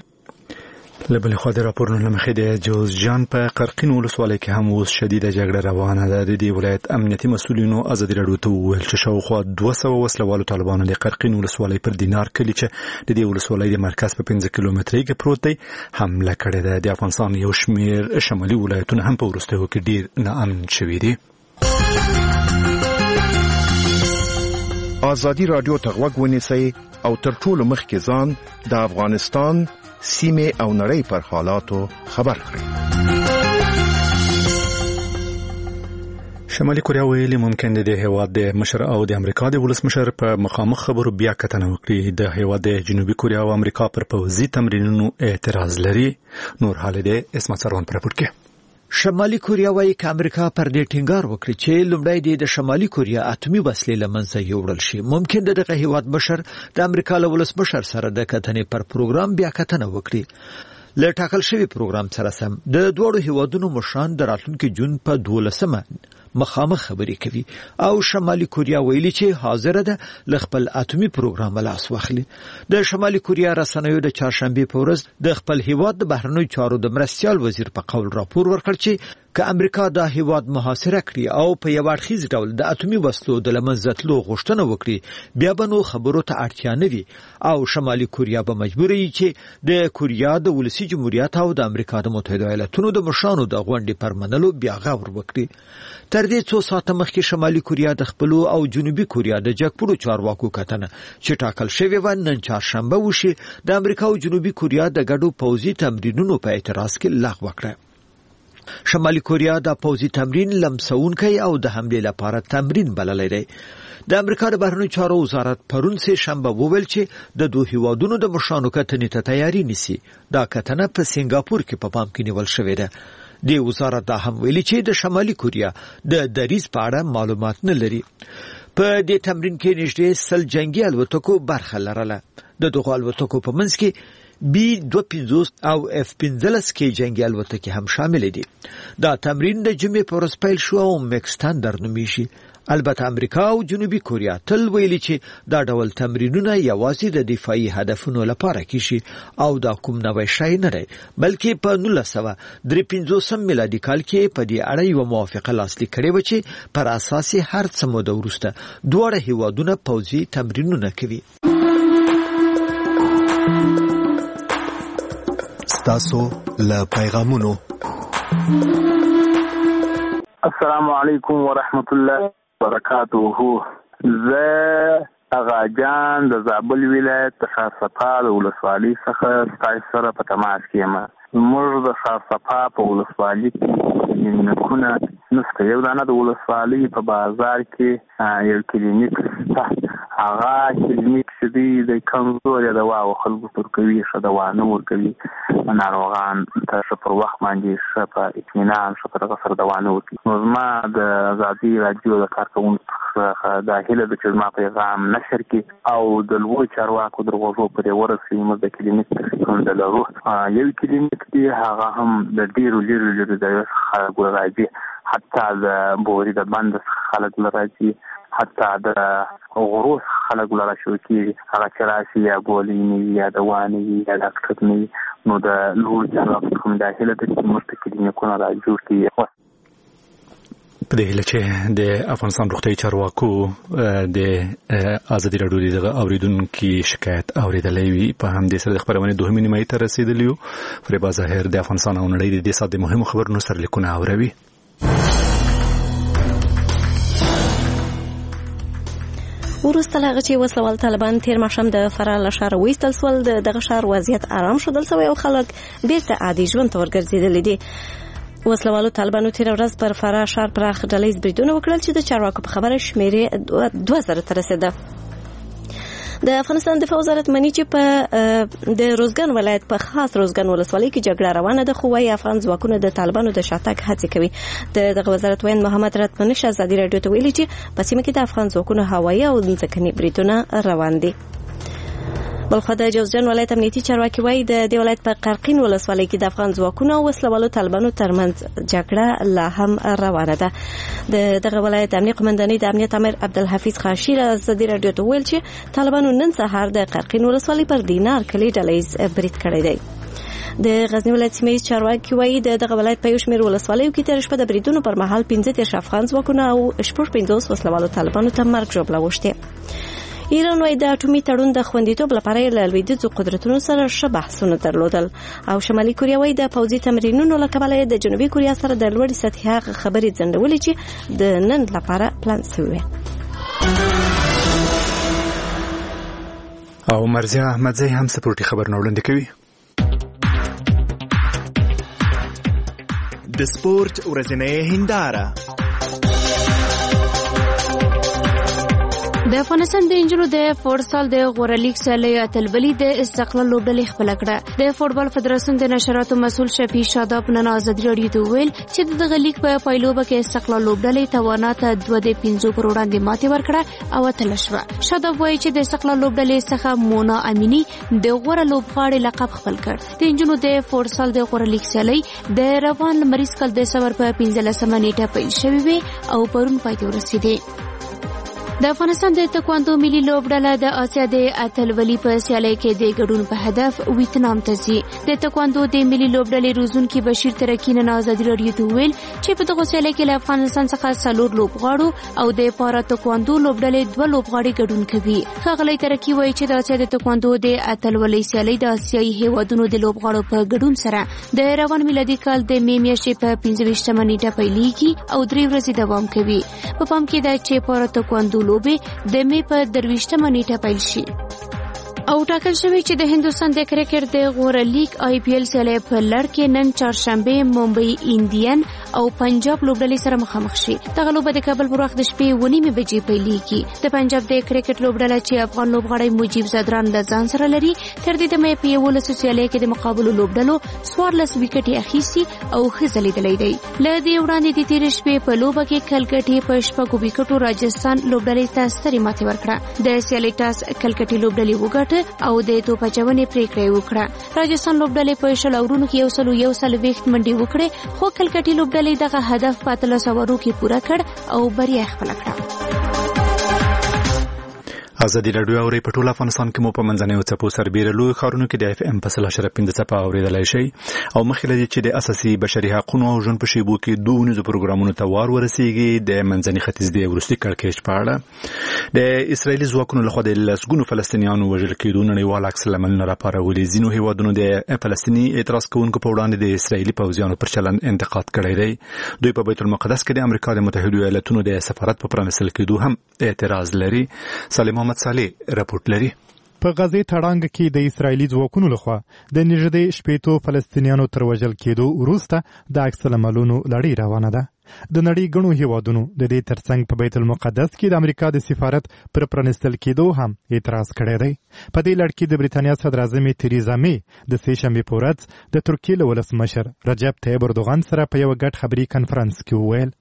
له بلې خوا د راپورونو له مخې د جوزجان په قرقین ولسوالۍ کې هم اوس شدیده جګړه روانه ده. د دې ولایت امنیتي مسؤلینو ازادي راډیو ته وویل چې شاوخوا دوه سوه وسلوالو طالبانو د قرقین ولسوالۍ پر دینار کلي چې د دې ولسوالۍ د مرکز په پنځه کیلومترۍ کې پروت دی حمله کړې ده. د افغانستان یو شمېر شمالي ولایتونه هم په وروستیو کې ډېر ناامن شوي دي. ازادي راډیو ته غوږ ونیسئ او تر ټولو مخکې ځان د افغانستان سیمې او نړۍ پر حالاتو خبر کړئ. شمالي کوریا ویلي ممکن د هیواد د مشر او د امریکا د ولسمشر په مخامخ خبرو بیا کتنه وکړي. د هیواد د جنوبي کوریا او امریکا پر پوځي تمرینونو اعتراض لري. نور حال د اسمت سروان پر راپور کې. شمالي کوریا وايي چې امریکا پر دې ټینګار وکړي چې لومړی د شمالي کوریا اتمی وسلې لمنځه یوړل شي. ممکن د دغه هیواد بشر د امریکا له ولسمشر سره د کتنې پر پروګرام بیا کتنه وکړي. له ټاکل شوی پروګرام سره سم د دوړو هیوادونو مشران د راتلونکي جون په دولسمه مخامخ خبرې کوي او شمالي کوریا ویلي چې حاضر ده ل خپل اتمی پروګرام لاس واخلي. د شمالي کوریا رسنیو د چهارشنبه په ورځ د خپل هیواد د بهرنیو چارو د مرستیال وزیر په قول راپور ورکړ چې که امریکا د هیواد محاصره کړي او په یو اړخیز ډول د اتمی وسلو د لمنځه تلو غوښتنه وکړي بیا به نو خبرو ته اړتیا نه وي او شمالي کوریا به مجبور وي چې د کوریا د ولسی جمهوریت او د امریکا د متحده ایالاتونو د مشرانو د غونډې پر منلو بیا غور وکړي. تر دې څو ساعته مخکې شمالي کوریا د خپل او جنوبي کوریا د جګپړو چارواکو کتنه چې ټاکل شوی و نن چهارشنبه وشي د امریکا او جنوبي کوریا د ګډو پوځي تمرینونو په اعتراض کې لغوه کړه. شمالي کوریا د پوځي تمرین لمسونکي او د حمله لپاره تمرین بللی دی. د امریکا د بهرنیو چارو وزارت پرون سه شنبه وویل چې د دوه هیوادونو د مشرانو کتنې ته تیاری نیسي. دا کتنه په سنگاپور کې په پام کې نیول شوې ده. د وزارت دا هم ویلي چې د شمالي کوریا د دریځ په اړه معلومات نه لري. په دې تمرین کې نږدې سل جنگي الوتکو برخه لرله. د دغه الوتکو په منځ کې بی دوه پنځوس او اف پنځلس کې جنگي الوتکې هم شامل دي. دا تمرین د جمعې په ورځ پیل شو او میکستان درنومیږي. البته امریکا او جنوبي کوریا تل ویلي چې دا ډول تمرینونه یوازې د دفاعي هدفونو لپاره کیږي او دا کوم نوې شی نه دی بلکې په نولس سوه درې پنځوسم میلادي کال کې په دې اړه یو موافقه لاسلیک کړې و چې پر اساس هر څه موده وروسته دواړه هیوادونه پوځي تمرینونه کوي. ستاسو له پیغامونو السلام علیکم ورحمت الله وبرکاته. زه اغاجان د زابل ولایت د شارصفا د ولسوالۍ څخه ستاسو سره په تماس کې یم. موږ د شارصفا په ولسوالۍ کې کلینیکونه نشته. یو دانه د ولسوالۍ په بازار کې یو کلینیک شته. هغه کلینیک چې دی د کمزورې دوا او خلکو ته ورکوي، ښه دوا نه ورکوي. ناروغان ته ښه پر وخت باندې ښه په اطمینان ښه په دغه سره دوا نه ورکوي. نو زما د ازادي راډیو د کارکوونکو څخه دا هیله ده چې زما پیغام نشر کړي او د لویو چارواکو در غوږو پورې ورسوي. موږ د کلینیک ستونزه لرو. یو کلینیک دی، هغه هم د ډېرو لرې لرې ځایو څخه خلک راځي، حتی د بوري د بند څخه خلک راځي، حتی د غرو څخه خلک راشو کېږي. هغه چې راشي یا ګولۍ نه وي یا دوا نه وي یا ډاکټر نه وي. نو د لویو چارواکو څخه دا هیله ده چې موږ ته کلینیکونه را جوړ کړي. په دې هیله چې د افغانستان روغتیايي چارواکو د ازادي راډیو د اوریدونکو شکایت اوریدلې وي. په همدې سره د خبرونه دوهمې نیمایي ته رسیدلی یو. فریبا ظاهر د افغانستان او نړۍ د دې سات د مهمو خبرونو سره لیکونه اوروي. وروسته له هغه چې وسلوال طالبان تیر ماښام د فراه له ښاره وایستل شول، د دغه ښار وضعیت آرام ښودل شوی او خلک بیرته عادي ژوند ته ورګرځېدلي دي. وسلوالو طالبانو تیر ورځ پر فراه ښار پراخ ډلهیز بریدونه وکړل چې د چارواکو په خبره شمیرې دوه زره ته رسېده. د افغانستان دفاع وزارت مني چې په د روزګان ولایت په خاص روزګان ولسوالۍ کې جګړه روانه ده، خو وايي افغان ځواکونه د طالبانو د شاتګ هڅې کوي. د دغه وزارت وین محمد راتمنش ازادي راډیو ته ویلي چې په سیمه کې د افغان ځواکونو هوایي او ځمکني بریدونه روان دي. بلخو د جوزجان ولایت امنیتي چارواکي وایي د دې ولایت په قرقین ولسوالۍ کې د افغان ځواکونو او وسلوالو طالبانو ترمنځ جګړه لا هم روانه ده. د دغه ولایت امنیتي قومندانۍ د امنیت امر عبدالحفیظ خاشي ازادي راډیو ته ویل چې طالبانو نن سهار د قرقین ولسوالۍ پر دینار کلی ډلهیز برید کړی دی. د غزنی ولایت سیمه چارواکي وایي د دغه ولایت په یو شمېر ولسوالیو کې تیر شپه د بریدونو پر مهال پنځه دېرش افغان ځواکونه او شپږ پنځوس وسلوالو طالبانو ته مرګ ژوبله وشتې. ایران وايي د اټومي تړون د خوندیتوب لپاره له لویدیځو قدرتونو سره ښه بحثونه درلودل او شمالي کوریا وايي د پوځي تمرینونو له کبله د جنوبي کوریا سره د لوړې سطحې هغه خبرې ځنډولې چې د نن لپاره پلان شوی. او مرزیه احمدزی هم سپورټي خبرونه وړاندې کوي. د سپورت ورځنۍ هنداره. د افغانستان د انجونو د فوټسال د غوره لیګ سیالۍ اتلولي د استقلال لوبډلې خپل کړه. د فوټبال فدراسیون د نشراتو مسؤل شفیع شاداب نن ازادي راډیو ته ویل چې دغه لیګ په پایلوبه کې استقلال لوبډلې توانا ته دوه د پنځو پر وړاندې ماتې ورکړه او اتل شوه. شاداب وایي چې د استقلال لوبډلې څخه مونا امینی د غوره لوبغاړي لقب خپل کړ. د انجونو د فوټسال د غوره لیګ سیالۍ د روان لمریز کال د سمر په پنځلسمه نیټه پیل شوې وي او پرون پای ته ورسېدې. د افغانستان د تکواندو ملي لوبډله د آسیا د اتلولي په سیالۍ کې د ګډون په هدف ویتنام ته ځي. د تکواندو د ملي لوبډلې روزونکي بشیر ترکی نن ازادي راډیو ته ویل چې په دغه سیالۍ کې له افغانستان څخه څلور لوبغاړو او د پارا تکواندو لوبډلې دوه لوبغاړي ګډون کوي. ښاغلی ترکی وایي چې د آسیا د تکواندو د اتلولۍ سیالۍ د آسیایي هیوادونو د لوبغاړو په ګډون سره د روان میلادي کال د مې میاشتې په پنځه ویشتمه نیټه پیلېږي او درې ورځې دوام کوي. په پام کې ده چې پارا تکواندو لوبې د مې په درویشتمه نیټه پیل شي. او ټاکل شوی چې د هندوستان د کرکټ د غوره لیګ آی پی ایل سیالۍ په لړ کې نن چهارشنبه ممبئی انډین او پنجاب لوبډلې سره مخامخ شي. دغه لوبه د کابل پر وخت د شپې ونی مې بجې پیلېږي. د پنجاب د کرکټ لوبډله چې افغان لوبغاړی مجیب زدران د ځان سره لري تر دې دمه په یولسو سیالۍ کې د مقابلو لوبډلو څوارلس وکټې اخیستي او ښه ځلېدلی دی. له دې وړاندې د تېرې شپې په لوبه کې کلکټې په شپږو وکټو راجستان لوبډلې ته سترې ماتې ورکړه. د سیالۍ ټاس کلکټې لوبډلې وګټه او د توپ اچونې پریکړه وکړه. راجستان لوبډلې په شل اورونو کې یو سل یو څلوېښت منډې وکړې خو کلکټې لوبډلې دغه هدف په اتلس اورو کې پوره کړ او بریا خپله کړه. ازادي راډیو اوري په ټول افغانستان کې مو په منځنیو څپو سربېره لوی ښارونو کې د اف ام په سل اشاریه پنځه څپه اورېدلی شئ او مخکې له دې چې د اساسي بشري حقوقو او ژوند په شیبو کې دوه ونیزو پروګرامونو ته وار ورسیږي د منځني ختیځ د وروستي کړکېچ په اړه د اسرایلي ځواکونو لخوا د لسګونو فلسطینیانو وژل کېدو نړیوال عکس العملونه راپارولي. ځینو هیوادونو د فلسطیني اعتراض کوونکو په وړاندې د اسرایلي پوځیانو پر چلند انتقاد کړی دی. دوی په بیت المقدس کې د امریکا د متحدو ایالتونو د سفارت په پرانیستل کېدو هم اعتراض لري. سالم محمد صالح رپورټ لري. په غزې تړانګ کې د اسرایلي ځواکونو لخوا د نږدې شپېتو فلسطینیانو تر وژل کېدو وروسته د عکس العملونو لړۍ روانه ده. د نړۍ ګڼو هیوادونو د دې ترڅنګ په بیت المقدس کې د امریکا د سفارت پر پرانیستل کېدو هم اعتراض کړی دی. په دې لړ کې د بریتانیا صدراعظمې تریزا می د سې شنبې په ورځ د ترکیې له ولسمشر رجب طیب اردوغان سره په یوه ګډ خبري کنفرانس کې وویل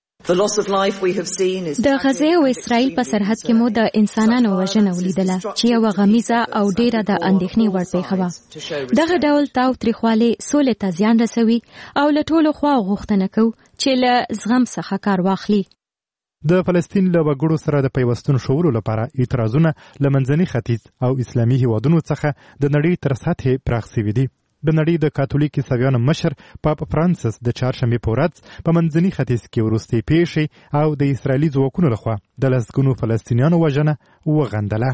د غزې او اسرائیل په سرحد کې مو د انسانانو وژنه ولیدله چې یوه غمیزه او ډیره د اندېښنې وړ پیښه وه. دغه ډول تاوتریخوالی سولې ته زیان رسوي او له ټولو خواو غوښتنه کوو چې له زغم څخه کار واخلي. د فلسطین له وګړو سره د پیوستون شوولو لپاره اعتراضونه له منځني ختیځ او اسلامي هیوادونو څخه د نړۍ تر سطحې پراخ سوي دي. د نړۍ د کاتولیک عیسویانو مشر پاپ فرانسس د چهارشنبې په ورځ په منځني ختیځ کې وروستۍ پیښې او د اسرایلي ځواکونو لخوا د لسګونو فلسطینیانو وژنه وغندله.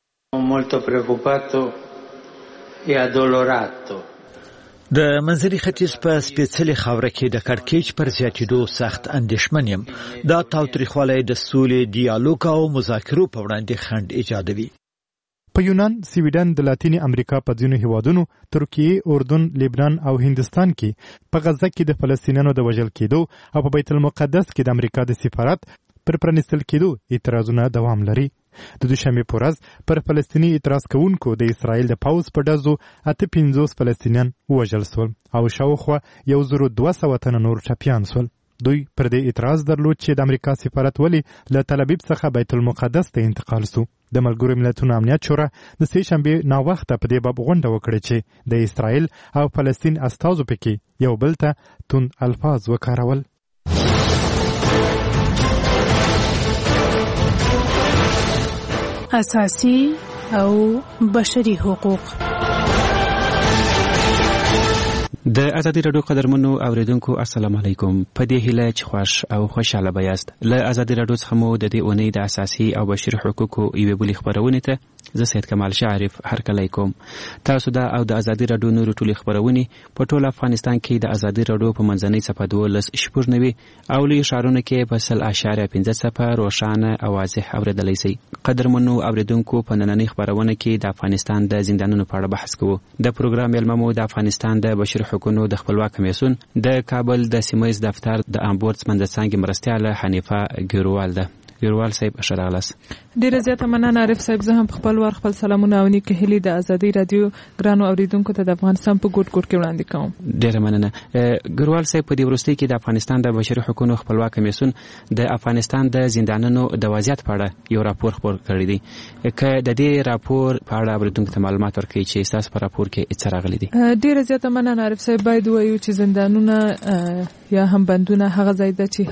د منځني ختیځ په سپېڅلې خاوره کې د کړکېچ پر زیاتېدو سخت اندېښمن یم. دا تاوتریخوالی د سولې، ډیالوګ او مذاکرو په وړاندې خنډ ایجادوي. په یونان، سویډن، د لاتینې امریکا په ځینو هیوادونو، ترکیې، اردن، لبنان او هندستان کې په غزه کې د فلسطینیانو د وژل کېدو او په بیت المقدس کې د امریکا د سفارت پر پرانیستل کېدو اعتراضونه دوام لري. د دوشنبې په ورځ پر فلسطیني اعتراض کوونکو د اسرائیل د پوځ په ډزو اته پنځوس فلسطینیان وژل سول او شاوخوا یو زرو دوه سوه تنه نور ټپیان سول. دوی پر دې اعتراض درلود چې د امریکا سفارت ولې له تل ابیب څخه بیت المقدس ته انتقال سو. د ملګرو ملتونو امنیت شورا د سې شنبې ناوخته په دې باب غونډه وکړه چې د اسرائیل او فلسطین استازو پکې یو بل ته توند الفاظ وکارول. اساسي او بشري حقوق. د ازادي راډیو قدرمنو اوریدونکو السلام علیکم. په دې هیله چې خوښ او خوشاله به یاست. له ازادي راډیو څخه مو د دې اونۍ د اساسي او بشري حقوقو یوې بلې خپرونې ته زه سید کمال شعرف هرکلی کوم. تاسو دا او د ازادي راډیو نورې ټولې خپرونې په ټول افغانستان کې د ازادي راډیو په منځنۍ څپه دولس شپږ نوي او لویو ښارونو کې په سل اشاریه پنځه څپه روښانه او واضح اوریدلی شئ. قدرمنو اوریدونکو په نننۍ خپرونه کې د افغانستان د زندانونو په اړه بحث کوو. د پروګرام میلمه مو د افغانستان د بشري حقوقو د خپلواک کمیسیون د کابل د سیمه دفتر د امبورډسمن د څانګې مرستیاله حنیفه ګیروال ده. ګیروال صاحب ښه راغلاست. ډیره زیاته مننه عارف صاحب. زه هم په خپل وار خپل سلامونه او نیکه هیلې د ازادي راډیو ګرانو اوریدونکو ته د افغانستان په ګوټ ګوټ کې وړاندې کوم. ډیره مننه. ګیروال صاحب په دې وروستۍ کې د افغانستان د بشري حقوقو خپلواک کمیسیون د افغانستان د زندانونو د وضعیت په اړه یو راپور خپور کړی دی. که د دې راپور په اړه اوریدونکو ته معلومات ورکړئ چې تاسو په راپور کې څه راغلي دي. ډیره زیاته مننه عارف صاحب. باید وایو چې زندانونه یا هم بندونه هغه ځای ده چې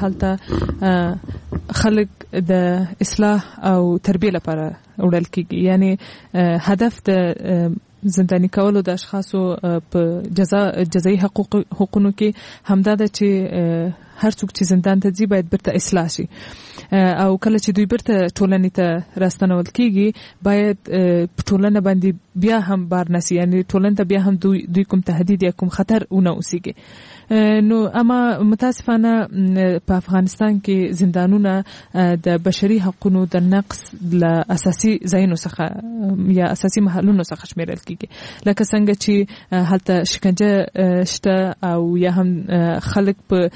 هلته خلک د اصلاح او تربیه لپاره وړل کیږي. یعنی هدف د زندانی کولو د اشخاصو په جزا جزایي حقوق حقوقو کې همدا ده چې هر څوک چې زندان ته ځي باید برته اصلاح شي او کله چې دوی برته ټولنې ته راستنول کیږي باید په ټولنه باندې بیا هم بار نسی. یعنی ټولنه ته بیا هم دوی دوی کوم تهدید یا کوم خطر ونه اوسېږي. نو اما متاسفانه په افغانستان کې زندانونه د بشري حقوقو د نقص له اساسي ځایونو څخه یا اساسي محلونو څخه شمیرل کیږي. لکه څنګه چې هلته شکنجه شته او یا هم خلک په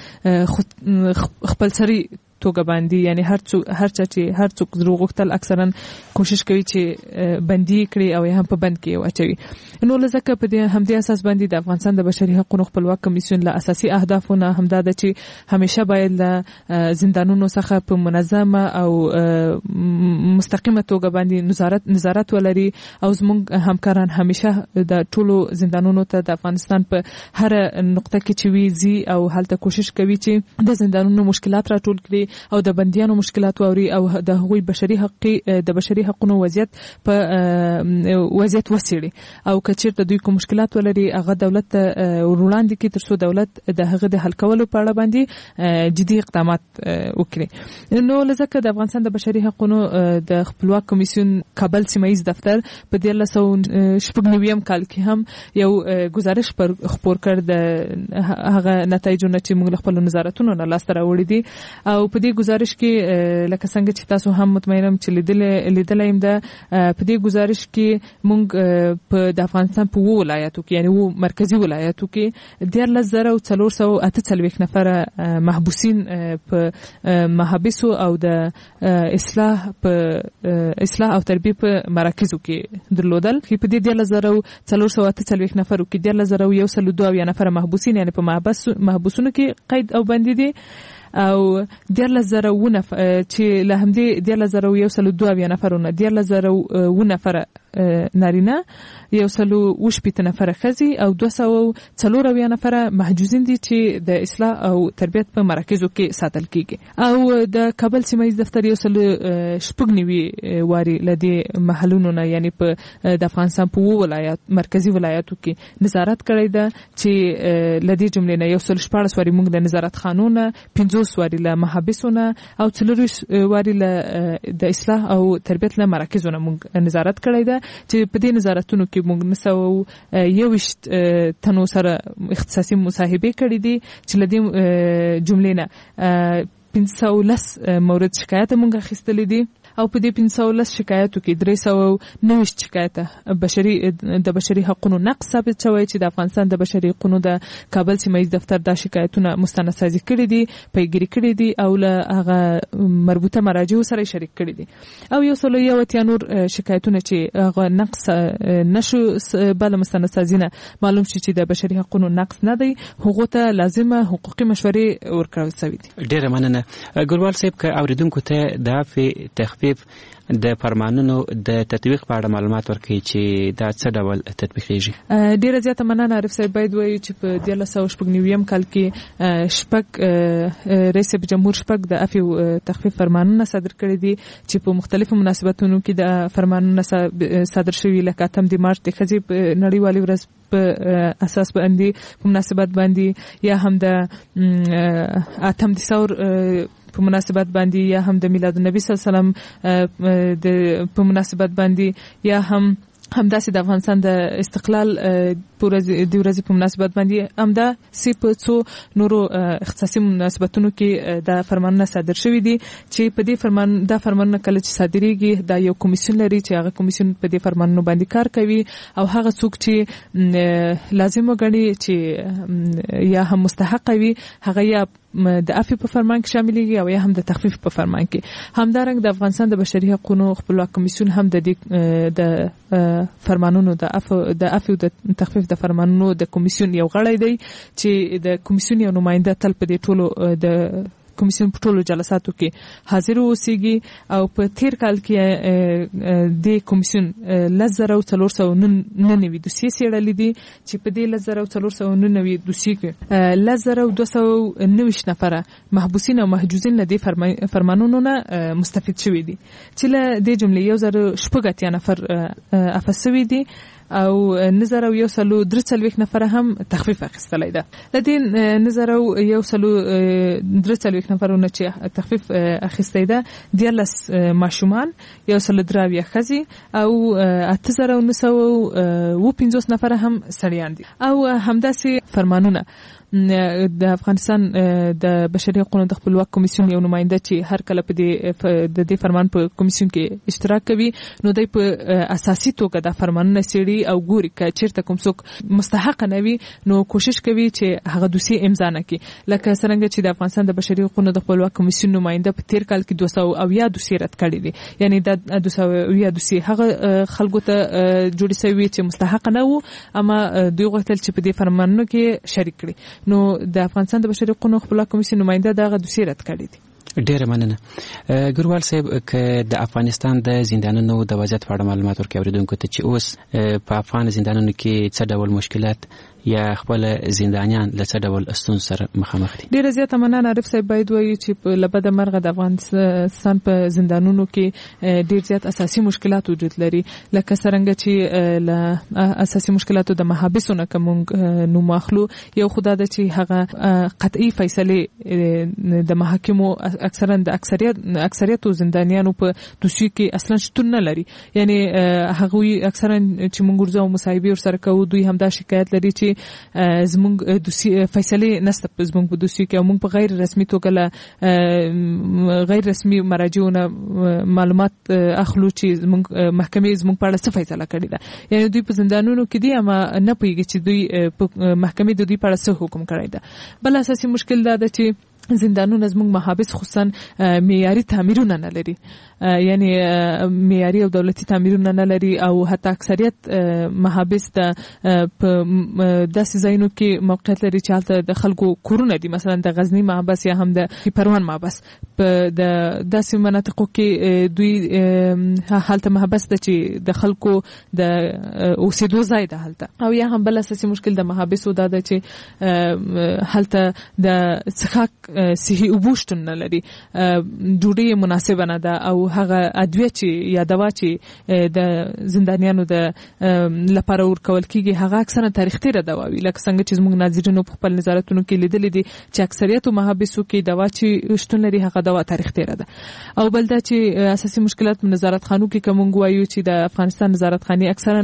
خپل سری توګه باندې. یعنی هر څوک هر چا چې هر څوک زرو غوښتل اکثرا کوشش کوي چې بندي کړي او یا هم په بند کې واچوي. نو لزکه په دې همدې اساس باندې د افغانستان د بشري حقوقو خپلواک کمیسیون له اساسي اهدافونه همدا ده چې همیشه باید له زندانونو څخه په منظمه او مستقیمه توګه باندې نظارت نظارت ولري او زموږ همکاران همیشه د ټولو زندانونو ته د افغانستان په هر نقطه کې چې وي زی او هلته کوشش کوي چې د زندانونو مشکلات راټول کړي او د بنديانو مشکلات واوري او د هغوی بشري حقوق د بشري حقوقو وضعیت په وضعیت وسیړي او کچیرته دوی کوم مشکلات ولري هغه دولت وړاندې کې ترڅو دولت د هغه د حل کولو په اړه باندې جدي اقدامات وکړي. نو لزکه د افغانستان د بشري حقوقو د خپلواک کمیسیون کابل سیمایي دفتر په دیارلس سوه شپږ نوي کال کې هم یو گزارش پر خبر کړ د هغه نتایجونه چې موږ خپل نظارتونو نه لاس راوړي دي او په دې گزارش کې لکه څنګه چې تاسو هم مطمئنم چې لیدل لیدل ایم ده په دې گزارش کې موږ په د افغانستان په وو ولایتو کې یعنی وو مرکزی ولایتو کې دیارلس زره او څلور سوه اته څلوېښت نفر محبوسین په محابسو او د اصلاح په اصلاح او تربیه په مراکزو کې درلودل. په دې دیارلس زره او څلور سوه اته څلوېښت نفرو کې دیارلس زره او یو سل دوه اویا نفر محبوسین یعنی په محبسونو کې قید او بندي دي او دیارلس زره و نفر چې له همدې دیارلس زره او یو سل دوه اویا نفرونه دیارلس زره و نفر نارینه یو سل و شپېته نفره ښځې او دوه سوه څلور اویا نفره محجوزین دي چې د اصلاح او تربیت په مراکزو کې ساتل کیږي او د کابل سیمایي دفتر یو سل شپږ نوي واري له دې محلونو نه یعنی په د افغانستان په وو ولایت مرکزی ولایتو کې نظارت کړی ده چې له دې جملې نه یو سل شپاړس واري موږ د نظارت خانونه پنځوس واري له محابسونه او څلور واري له د اصلاح او تربیت له مراکزو نه موږ نظارت کړی ده چې په دې نظارتونو کې موږ نسو یوشت تنو سره اختصاصي مصاحبه کړې دي چې لدې جملې نه پنځه سوه لس مورد شکایت موږ اخیستلې دي او په دې پنځه سوه لس شکایتو کې درې سوه نوي شکایت بشري د بشري حقوقو نقض ثابت شوی چې د افغانستان د بشري حقوقو د کابل سیمایي دفتر دا شکایتونه مستندسازي کړي دي پیګیری کړي دي او له هغه مربوطه مراجعو سره شریک کړي دي او یو سل یو اتیا نور شکایتونه چې هغه نقض نشو بل مستندسازي نه معلوم شي چې د بشري حقوقو نقض نه دی هغه ته لازمه حقوقي مشورې ورکړل شوی دي. ډیره مننه ګلوال صاحب که اوریدونکو ته د عفو تخفیف د فرمانونو د تطبیق په اړه معلومات ورکړي چې دا څه ډول تطبیقیږي. ډیره زیاته مننه عارف صاحب باید وایي چې په دیارلس سوه شپږ نوي کال کې شپږ رئیس جمهور شپږ د عفو تخفیف فرمانونه صادر کړي دي چې په مختلفو مناسبتونو کې د فرمانونه صادر شوي لکه اتم د مارچ د ښځې په نړیوالې ورځ په اساس باندې په مناسبت باندې یا هم د اتم د ثور په مناسبت باندې یا هم د میلاد النبی صلی الله علیه وسلم د په مناسبت باندې یا هم همداسې د افغانستان د استقلال د ورځې په مناسبت باندې همدا سی په څو نورو اختصاصي مناسبتونو کې د فرمانونه صادر شوي دي چې په دې فرمان دا فرمانونه کله چې صادریږي دا یو کمیسیون لري چې هغه کمیسیون په دې فرمانونو باندې کار کوي او هغه څوک چې لازم وګڼي چې یا هم مستحق وي هغه یا د عفو په فرمان کې شاملېږي او یا هم د تخفیف په فرمان کې. همدارنګه د افغانستان د بشري حقوقو خپلواک کمیسیون هم د دې د فرمانونو د عفو د عفو د تخفیف د فرمانونو د کمیسیون یو غړی دی چې د کمیسیون یو نماینده تل په دې ټولو د کمیسیون په ټولو جلساتو کې حاضر اوسېږي او په تیر کال کې د کمیسیون لس زره او څلور سوه نهه نوي دوسیې څېړلې دي چې په دې لس زره او څلور سوه نهه نوي دوسیې کې لس زره او دوه سوه نوي نفره محبوسین او محجوزین له دې فرمانونو نه مستفید شوي دي چې له دې جملې یو زره شپږ اتیا نفر عفو شوي دي او نظر او یو سلو درې څلوېښت نفره هم تخفیف اخیستلی ده. له دې نظر او یو سلو درې څلوېښت نفرونه چې تخفیف اخیستی ده دیارلس ماشومان یو سلو درې اویا ښځې او اته زره او نهه سوه اووه پنځوس نفره هم سړیان دي او همداسې فرمانونه د افغانستان د بشري حقوقو د خپلواک کمیسیون یو نماینده چې هر کله په دې د دې فرمان په کمیسیون کې اشتراک کوي نو دوی په اساسي توګه د فرمانونه څېړي او ګوري که چیرته کوم څوک مستحق نه وي نو کوشش کوي چې هغه دوسیې امضا نه کړي لکه څرنګه چې د افغانستان د بشري حقوقو د خپلواک کمیسیون نماینده په تیر کال کې دوه سوه اویا دوسیې رد کړي دي یعنی د دوه سوه اویا دوسیې هغه خلکو ته جوړې شوي چې مستحق نه وو اما دوی غوښتل چې په دې فرمانونو کې شریک کړي نو د افغانستان د بشري حقوقو خپلواک کمیسیون نماینده دغه دوسیې رد کړي دي. ډیره مننه ګروال صاحب که د افغانستان د زندانونو د وضعیت په اړه معلومات ورکړي اوریدونکو ته چې اوس په افغان زندانونو کې څه ډول مشکلات یا خپل زندانیان له څه ډول ستونزو سره مخامخ دي؟ ډېره زیاته مننه عارف صاحب. باید وایو چې په له بده مرغه د افغانستان په زندانونو کې ډېر زیات اساسي مشکلات وجود لري، لکه څرنګه چې له اساسي مشکلاتو د محابسو نه که موږ نوم اخلو، یو خو دا ده چې هغه قطعي فیصلې د محاکمو اکثرا د اکثریت اکثریتو زندانیانو په دوسیو کې اصلا شتون نه لري. یعنی هغوی اکثرا چې موږ ورځو مصاحبې ورسره کوو، دوی همدا شکایت لري چې زموږ دوسی فیصلې نشته په زموږ په دوسیو کې، او موږ په غیر رسمي توګه له غیر رسمي مراجعو نه معلومات اخلو چې زموږ محکمې زموږ په اړه څه فیصله کړې ده. یعنی دوی په زندانونو کې دي اما نه پوهېږي چې دوی په محکمې د دوی په اړه څه حکم کړی ده. بل اساسي مشکل دا ده چې زندانونه زموږ محابس خصوصا معیاري تعمیرونه نه لري، یعنی معیاري او دولتي تعمیرونه نه لري، او حتی اکثریت محابس د په داسې ځایونو کې موقعیت لري چې هلته د خلکو کورونه دي، مثلا د غزنی محبس یا هم د پروان محبس په د داسې مناطقو کې دوی هلته محبس ده چې د خلکو د اوسېدو ځای ده هلته. او یا هم بل اساسي مشکل د محابسو دا ده چې هلته د څښاک صحي اوبه شتون نه لري، ډوډۍ مناسبه نه ده، او هغه ادویه چې یا دوا چې د زندانیانو د لپاره ورکول کیږي هغه اکثره تاریخ تیره دوا وي، لکه څنګه چې زموږ ناظرینو په خپل نظارتونو کې لیدلې دي چې اکثریتو محابسو کې دوا چې شتون لري هغه دوا تاریخ تیره ده. او بل دا چې اساسي مشکلات په نظارت خانو کې کوم وایو چې د افغانستان نظارت خاني اکثرا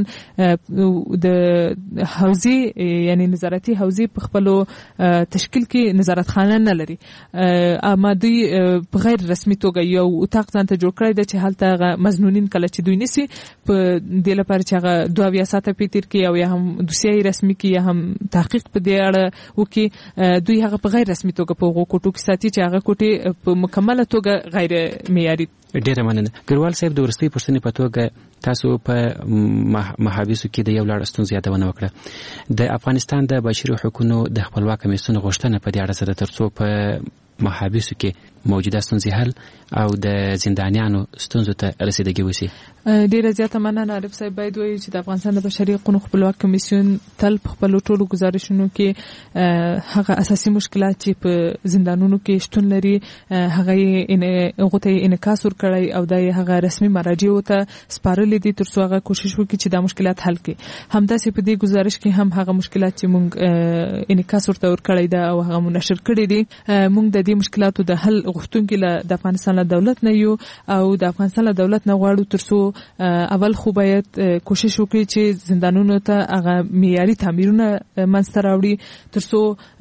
د حوزې یعنی نظارتي حوزې په خپل تشکیل کې نظارت خانه نه لري، اما دوی په غیر رسمي توګه یو اتاق ځان ته جوړ کړی دی چې هلته مظنونین کله چې دوی نیسي په دې لپاره چې هغه دوه اویا ساعته پې تېر کړي او یا هم دوسیه رسمي کړي یا هم تحقیق په دې اړه وکړي، دوی هغه په غیر رسمي توګه په هغو کوټو کې ساتي چې هغه کوټې په مکمله توګه غیر معیاري. ډیره مننه. ګروال صاحب، د وروستۍ پوښتنې په توګه تاسو په محابسو کې د یو لړ ستونزو یادونه وکړه. د افغانستان د بشري حقوقو د خپلواک کمیسیون غوښتنه په دې اړه سره تر څو په محابسو کې موجوده ستونزې حل او د زندانیانو ستونزو ته رسیدګي وشي. ډیره زیاته مننه عارف صاحب. باید وایو چې د افغانستان د بشري حقوقو خپلواک کمیسیون تل په خپلو ټولو ګزارشونو کې هغه اساسي مشکلات چې په زندانونو کې شتون لري هغه یې هغو ته انعکاس ورکړی او دا یې هغه رسمي مراجعو ته سپارلي دي تر څو هغه کوشش وکړي چې دا مشکلات حل کړي. همداسې په دې ګزارش کې هم هغه مشکلات چې موږ انعکاس ورته ورکړی ده او هغه مو نشر کړي دي، موږ د دې مشکلاتو د حل غوښتونکي د افغانستان له دولت نه یو او د افغانستان له دولت نه غواړو تر څو اول خو باید کوشش وکړي چې زندانونو ته هغه معیاري تعمیرونه منځته راوړي تر څو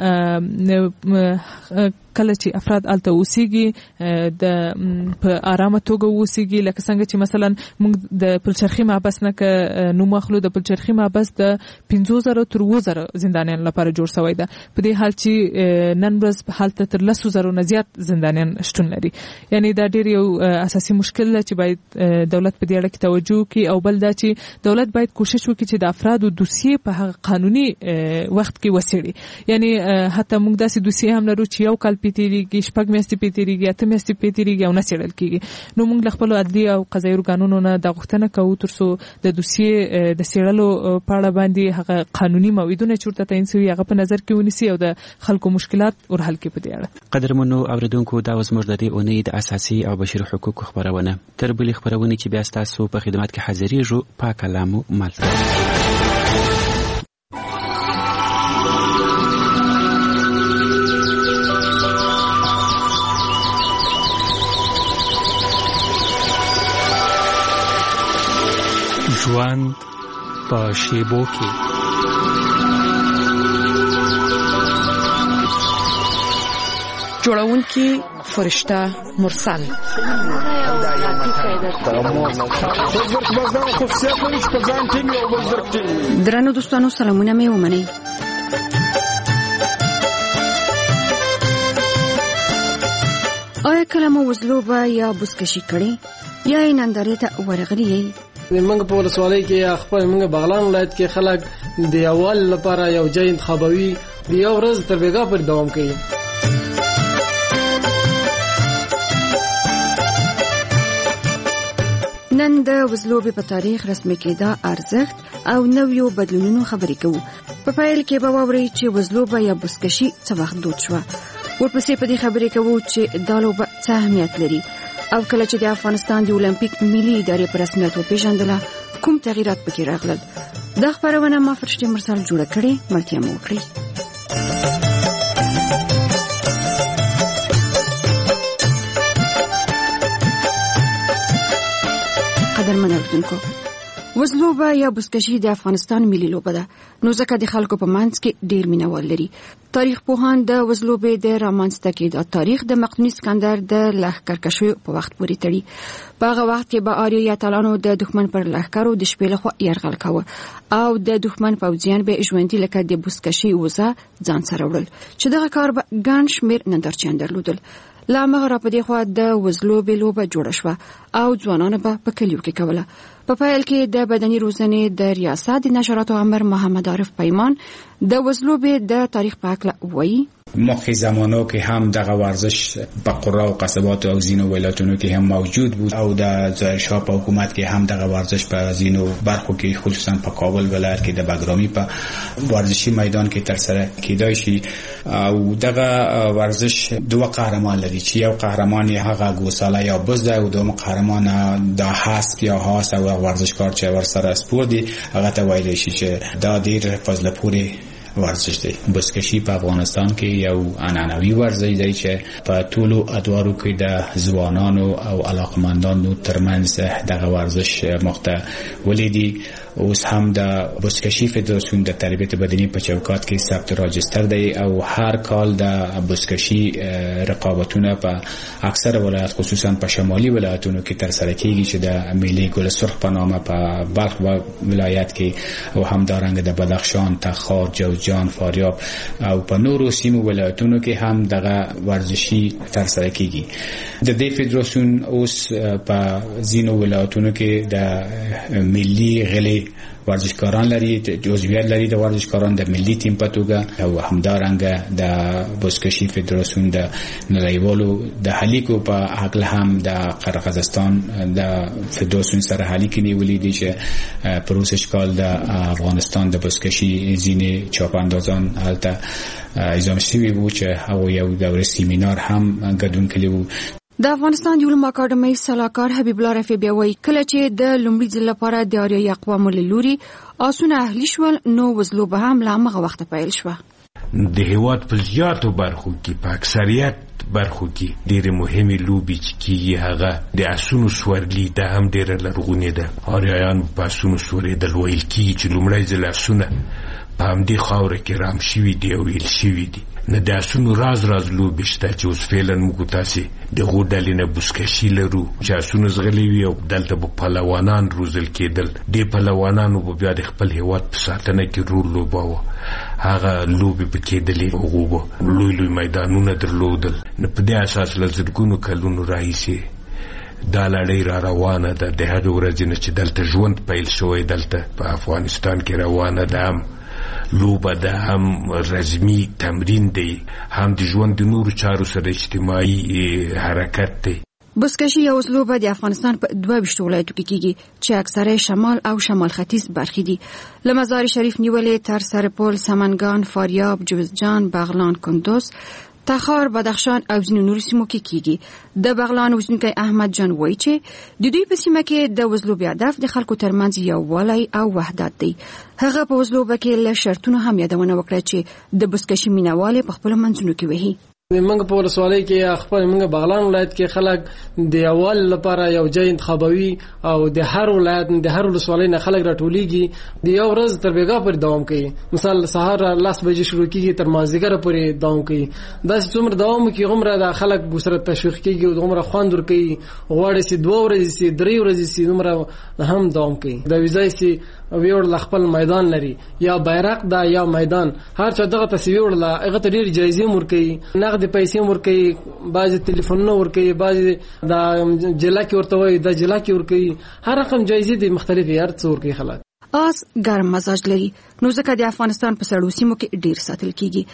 کله چې افراد الته اوسېږي د په آرامه توګه اوسېږي، لکه څنګه چې مثلا موږ د پلچرخي محبس نه که نوم اخلو، د پلچرخي محبس د پنځو زرو تر اووه زرو زندانیانو لپاره جوړ شوی ده، په دې حال چې نن ورځ هلته تر لسو زرو نه زیات زندانیان شتون لري. یعنی دا ډېر یو اساسي مشکل ده چې باید دولت په دې اړه کې توجه وکړي. او بل دا چې دولت باید کوشش وکړي چې د افرادو دوسیې په هغه قانوني وخت کې وڅېړي. یعنی حتی موږ داسې دوسیې هم لرو چې یو کال پې تېرېږي، شپږ میاشتې پې تېرېږي، اته میاشتې پې تېرېږي او نه څېړل کېږي. نو موږ له خپلو عدلي او قضایي ارګانونو نه دا غوښتنه کوو تر څو د دوسیې د څېړلو په اړه باندې هغه قانوني موعدونه چې ورته تعین شوي هغه په نظر کې ونیسي او د خلکو مشکلات ورحل کړي په دې اړه. قدرمنو اورېدونکو، دا زموږ د دې اونۍ د اساسي او بشري حقوقو خبرونه. تر بلې خبرونې چې بیا ستاسو په خدمت کې حاضرېږو، پاک الله مو مل. ژوند په شیبو کې جوړونکي فرشته مرسل. درنو دوستانو، سلامونه مې ومنئ. آیا کله مو وزلوبه یا بزکشي کړې یا یې نندارې ته ورغلي یې؟ موږ په ولسوالۍ کې خپل موږ بغلان ولایت کې خلک د یووالي لپاره یو ځای انتخابوي، د یو ورځ تر بېګا پورې دوام کوي. نن د وزلوبې په تاریخ رسمي کېدا ارزښت او نویو بدلونونو خبرې کوو. په پیل کې به واورئ چې وزلوبه یا بزکشي څه وخت دود شوه. ورپسې په دې خبرې کوو چې دا لوبه څه اهمیت لري او کله چې د افغانستان د اولمپیک ملي ادارې په رسمیت وپېژندله کوم تغییرات پکې راغلل. دا خبرونه ما فرشته مرسل جوړه کړې، ملتیا مو وکړئ. قدرمن اوریدونکو، وزلوبه یا بزکشي د افغانستان ملي لوبه ده، نو ځکه د خلکو په منځ کې ډیر مینوال لري. تاریخ پوهان د وزلوبې د رامنځته کېدو تاریخ د مقدوني اسکندر د لښکرکښیو په وخت پورې تړي. په هغه وخت کې به آریایي اتلانو د دښمن پر لښکرو د شپې لخوا یرغل کاوه او د دښمن پوځیان به ژوندي لکه د بزکشي وزه ځان سره وړل، چې دغه کار به ګڼ شمېر نندارچیان درلودل. له هماغه را په دې خوا د وزلوبې لوبه جوړه شوه او ځوانانو به په کلیو کې کوله. په پیل کې د بدني روزنې د ریاست د نشراتو امر محمد عارف پیمان د وزلوبې د تاریخ په اړه وایي. مخکې زمانو کې هم دغه ورزش په قرا او قصبات او ځینو ولایتونو کې هم موجود بود او د ظاهر شاه په حکومت کې هم دغه ورزش په ځینو برخو کې خصوصا په کابل ولایت کې د بګرامي په ورزشي میدان کې ترسره کېدای شي. او دغه ورزش دوه قهرمان لري چې یو قهرمان یې هغه ګوساله یا بز ده او دوم قهرمان د حسب یا هاس او ورزشکار چې ورسره سپور دي هغه ته ویل شي چې دا ډیر فضل پوري ورزش دی. بزکشي په افغانستان کې یو عنعنوي ورزش دی چې په ټولو ادوارو کې د ځوانانو او علاقمندانو ترمنځ دغه ورزش مخته ولیدي. اوس هم د بزکشي فدراسیون د تربیت بدني په چوکاټ کې ثبت راجستر دی او هر کال د بزکشي رقابتونه په اکثر ولایت خصوصا په شمالي ولایتونو کې ترسره کیږي چې د ملي ګل سرخ په نامه په بلخ ولایت کې او همدارنګه د بدخشان، تخار، جوزجان، فاریاب او په نورو سیمو ولایتونو کې هم دغه ورزشي ترسره کیږي. د دې فدراسیون اوس په ځینو ولایتونو کې د ملي غلي ورزشکاران لري، جزویت لري د ورزشکاران د ملي تیم په توګه او همدارنګه د بزکشي فدراسیون د نړیوالو د هلیکو په حق هم د قرغیزستان د فدراسیون سره هلیک نیولې دي چې پروسش کال د افغانستان د بزکشي ځینې چاپاندازان هلته اعزام شوي وو چې هغه یو دوره سیمینار هم ګډون کړی وو. د افغانستان د علوم اکاډمۍ سلاکار حبیب الله رفیع بیا وایي کله چې د لومړي ځل لپاره د آریایي اقوامو له لوري آسونه اهلي شول نو وزلوبه هم له همغه وخته پیل شوه. د هېواد په زیاتو برخو کې په اکثریت برخو کې ډېرې مهمې لوبې چې کېږي هغه د اسونو سورلي ده هم ډېره لرغونې ده. آریایان په اسونو سورېدل ویل کېږي چې لومړی ځل اسونه په همدې خاوره کې رام شوي دي او ویل شوي دي. نه د اسونو راز راز لوبې شته چې اوس فعلا موږ تاسې دغو ډلې نه بزکشي لرو چې اسونه ځغلي وي او دلته به پهلوانان روزل کېدل. دې پهلوانانو به بیا د خپل هېواد په ساتنه کې رول لوباوه. هغه لوبې به کېدلې، هغو به لوی لوی میدانونه درلودل. نو په دې اساس له زرګونو کلونو راهیسې دا لړۍ را روانه ده. د هغې ورځې نه چې دلته ژوند پیل شوی دلته په افغانستان کې روانه ده. هم لوبه ده، هم رزمي تمرین دی، هم د ژوند د نورو چارو سره اجتماعي حرکت دی. بزکشي یا وزلوبه د افغانستان په دوه ویشت ولایتو کې کېږي چې اکثره شمال او شمال ختیځ برخې دي. له مزار شریف نیولې تر سرپل، سمنګان، فاریاب، جوزجان، بغلان، کندوز، تخار، بدخشان او ځینو نورو سیمو کې کېږي. د بغلان اوسیدونکی احمد جان وایي چې د دوی په سیمه کې د وزلوبې هدف د خلکو ترمنځ یووالی او وحدت دی. هغه په وزلوبه کې له شرطونو هم یادونه وکړه چې د بزکشي مینوال په خپلو منځونو کې وهي. موږ په ولسوالۍ کې خپل موږ بغلان ولایت کې خلک د اول لپاره یو ځای انتخابوي او د هر ولایت د هر ولسوالۍ نه خلک راټولېږي. د یو ورځ تر بیګا پورې دوام کوي. مثال سهار لاس بجې شروع کیږي تر مازدیګر پورې دوام کوي. دا څومره دوام کوي عمره د خلک بوسره تشویق کیږي او عمره خوند ور کوي. غواړي چې دوه ورځې سي درې ورځې سي عمره هم دوام کوي. د ویزای سي ویور خپل میدان لري یا بیرق دا یا میدان هر چا دغه تصویر لا هغه ته ډیر جایزې ورکوي، نقد پیسې ورکوي، بعض ټلیفونونه ورکوي، بعض دا جلا کې ورته وي دا جلا کې ورکوي. هر رقم جایزې دي مختلفې هر څه ورکوي خلک. آس ګرم مزاج لري نو ځکه د افغانستان په سړو سیمو کې ډیر ساتل کیږي.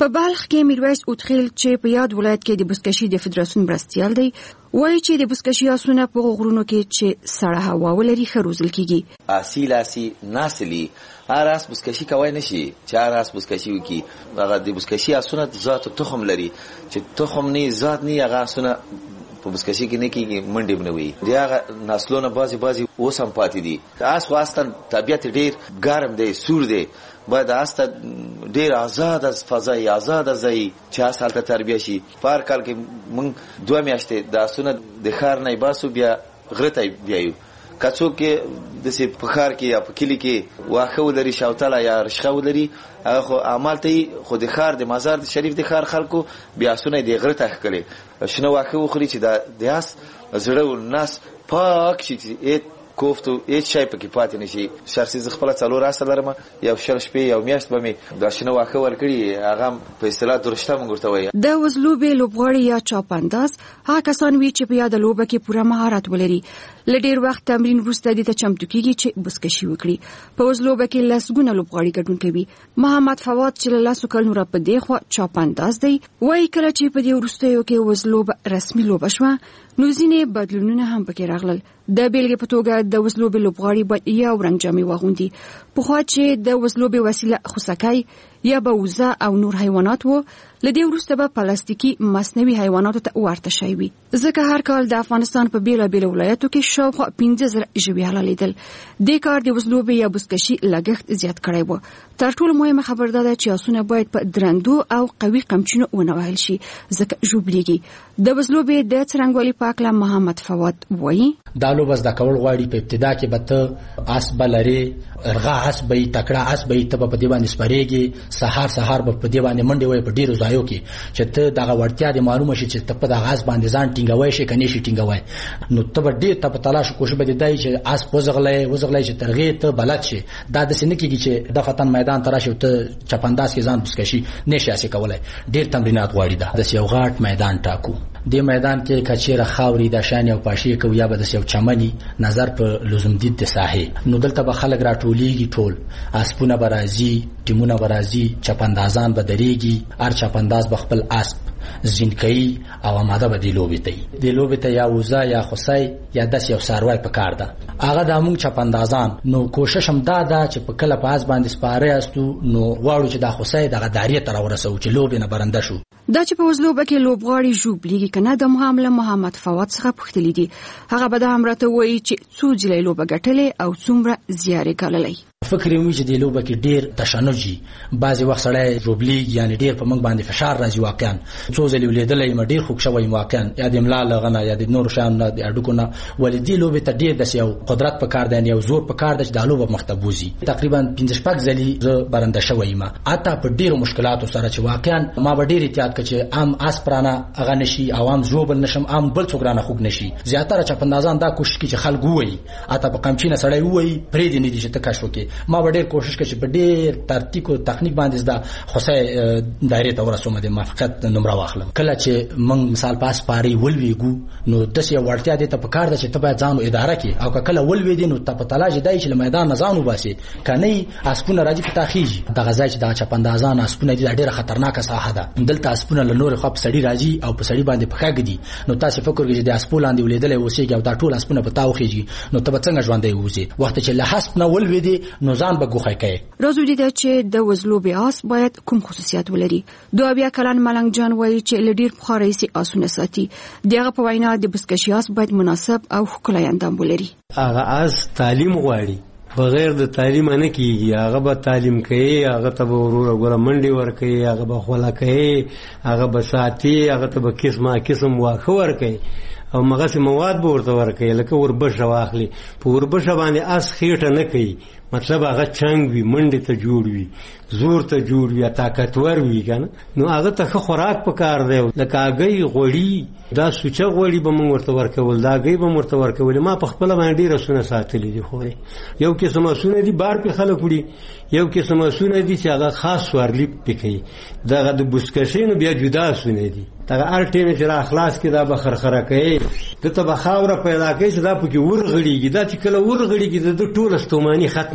په بلخ کې میرویس اوتخیل چې په یاد ولایت کې د بزکشي د فدراسیون مرستیال دی وایي چې د بزکشي آسونه په غرونو کې چې سړه هوا ولري ښه روزل کیږي. آسی لاسی ناسلی هر اس بزکشي کوي نشي چې هر اس بزکشي وکي. هغه د بزکشي آسونه ذات تخم لري چې تخم نه ذات نه هغه آسونه په بزکشي کې نه کیږي منډي بنوي. دی هغه نسلونه بازي بازي اوس هم پاتې دي. اس واستن طبيعت ډیر ګرم دی سور دی باید استه ډیر آزاد از فضای آزاد از ای چې اصل ته تربیه شي. فار کال کې مونږ دوه میاشتې د اسونه د خار نه باسو بیا غرته بیایو کڅو کې د سي پخار کې یا په کلی کې واخه ولري شاوتاله یا رشخه ولري هغه خو عمل ته خو د خار د مزار شریف د خار خلکو بیا اسونه د غرته خکلي شنو واخه وخري چې د داس زړه ناس پاک شي چې کوفتو هیڅ شي پکې پاتې نشي. شرسي خپل څلور اصل لرم یو شل شپې یو میاشت به مې د شنو واخه ورکړي هغه په اصطلاح درشته مونږ ورته وایي. د وزلوبې لوبغاړي یا چاپانداز هغه کسان وي چې په یاد لوبه کې پوره مهارت ولري. لډیر وخت تمرین وروسته د چمتو کیږي چې بزکشي وکړي. په وزلوبه کې لسګونه لوبغاړي ګډون کوي. محمد فواد چې لاسو کلونو را په دی خو چاپانداز دی وایي کله چې په دې وروستیو کې وزلوبه رسمي لوبه شوه نو ځینې بدلونونه هم پکې راغلل. د بیلګې په توګه د وزلوبې لوبغاړي باید یو رنګ جامې واغوندي. پخوا چې د وزلوبې وسیله خوسکی یا به وزه او نور حیوانات وو لدې وروسته به پلاستیکي مصنوعي حیواناتو ته ورته شوي وي. ځکه هر کال د افغانستان په بیلابیلو ولایتو کې شاوخوا پنځه زره ژوي حلالیدل. دې کار د وزلوبې یا بزکشي لګښت زیات کړی و. تر ټولو مهمه خبر دا ده چې آسونه باید په درندو او قوي قمچینو ونه وهل شي ځکه ژوبلیږي. د وزلوبې د څرنګوالي په اړه محمد فواد وایي دا لوبه زده کول غواړي. په ابتدا کې به ته اس بلري ارغا اس به تکړه اس به ته په دې باندې سپریږي سحر سحر به په دې باندې منډه وای په ډیرو ځایو کې چې ته دغه ورتیا د معلومه شي چې ته په دغه اس باندې ځان ټینګوي شي کني شي ټینګوي نو ته به ډیر ته په تلاش کوشش به دی چې اس وزغلې وزغلې چې ترغه ته بلد شي. دا د سینې کېږي چې د فتن میدان تراشي ته چپنداز کې ځان بسکشي نشي اسې کولای. ډیر تمرینات غواړي. دا د یو غاټ میدان ټاکو. د میدان کې کچېره خاوري د شان او پاشي کو یا به د یو چمني نظر په لزوم دي د ساحه نو دلته به خلک راټوليږي ټول اسپونه برازي ټیمونه برازي چپندازان به دريږي هر چپنداز به خپل اسب زینکای او آماده به دی لوبې ته دی لوبې ته یا وزا یا خصای یا داس یو ساروای په کار ده. هغه د موږ چپندازان نو کوشش هم دا ده چې په کله پاس باندې سپاره استو نو واړو چې د خصای دغه داریه تر ورسو چې لوبې نه برنده شو. دا چې په وزلوبه کې لوبغاړي ژوبلیږي کنه د معاملې محمد فواد څخه پوښتلې دي. هغه به د امرته وایي چې څو ځلې لوبه ګټلې او څومره زیارې کړلې. فکر یې چې د لوبه کې ډیر تشنجي بعضي وخت سره ژوبلیږي یعنی ډیر په موږ باندې فشار راځي. واقعا څو ځلې ولیدلې م ډیر خوښ شوی واقعا یا د املا لغنه یا د نور شان د اډوکونه ولدي لوبه ته ډیر د یو قدرت په کار دی یو زور په کار دی چې د لوبه مختبوزي. تقریبا پنځه شپږ ځلې زه برنده شوی ما اته په ډیرو مشکلاتو سره چې واقعا ما به ډیر احتیاط کړ چې عام اسپرانه اغه نشي عوام زوبل نشم عام بل څوک رانه خوګ نشي. زیاتره چپندازان دا کوشش کوي چې خلک وایي اته په قمچینه سړی وایي پرې دې نه دي چې تکاشو کې. ما به ډیر کوشش کوي چې په ډیر ترتیب او تخنیک باندې دا خصای دایره ته ورسوم د موافقت نمبر واخلم. کله چې من مثال پاس پاري ولويګو نو د څه ورتیا دي ته په کار ده چې ته باید ځانو اداره کې او کله ولوي دي نو ته په تلاش دی چې میدان نه ځانو باسي کني اسپونه راځي په تاخیږي. د غزا چې د چپندازان اسپونه دي ډیره خطرناکه ساحه ده. دلته اسپونه له نور خپ سړی راځي او په سړی باندې پخاګ دي نو تاسو فکر کوئ چې د اسپولاندې ولیدل اوسېږي او دا ټول اسپونه په تاوخیږي نو ته څنګه ژوندې وځي. وخت چې له حسب نه ولوي دي نو ځان به ګوخه کوي. راځو دي چې د وزلوبې آس باید کوم خصوصیات ولري. دوه بیا کلن ملنګ جان وایي چې لډیر بخاري سي آسونه ساتي. دغه په وینا د بزکشي آس باید مناسب او ښکلی اندام ولري. هغه آس تعلیم غواړي بغیر د تعلیم نه کیږي. هغه به تعلیم کوي هغه ته به ورور غره منډي ور کوي هغه به خولا کوي هغه به ساتي هغه ته به قسمه قسم واخه ور کوي او مغه مواد به ورته ور کوي لکه وربشه واخلي په وربشه باندې اس خېټه نه کوي. مطلب هغه چنګ وي منډه ته جوړ وي زور ته جوړ وي طاقتور وي کنه نو هغه ته خوراک پکار دی لکه هغه غوړي دا سوچه غوړي به موږ ورته ورکول دا غي به ورته ورکول. ما په خپل باندې رسونه ساتلې دي خو یو کې سماسونه دي بار په خلک وړي یو کې سماسونه دي چې هغه خاص ورلی پکې دغه د بوسکشینو بیا جدا سونه دي دغه ارټینه چې را اخلاص کې دا به خرخره کوي د تبه خاوره پیدا کوي چې دا پکې ورغړيږي دا چې کله ورغړيږي د ټوله ستوماني ختم شي.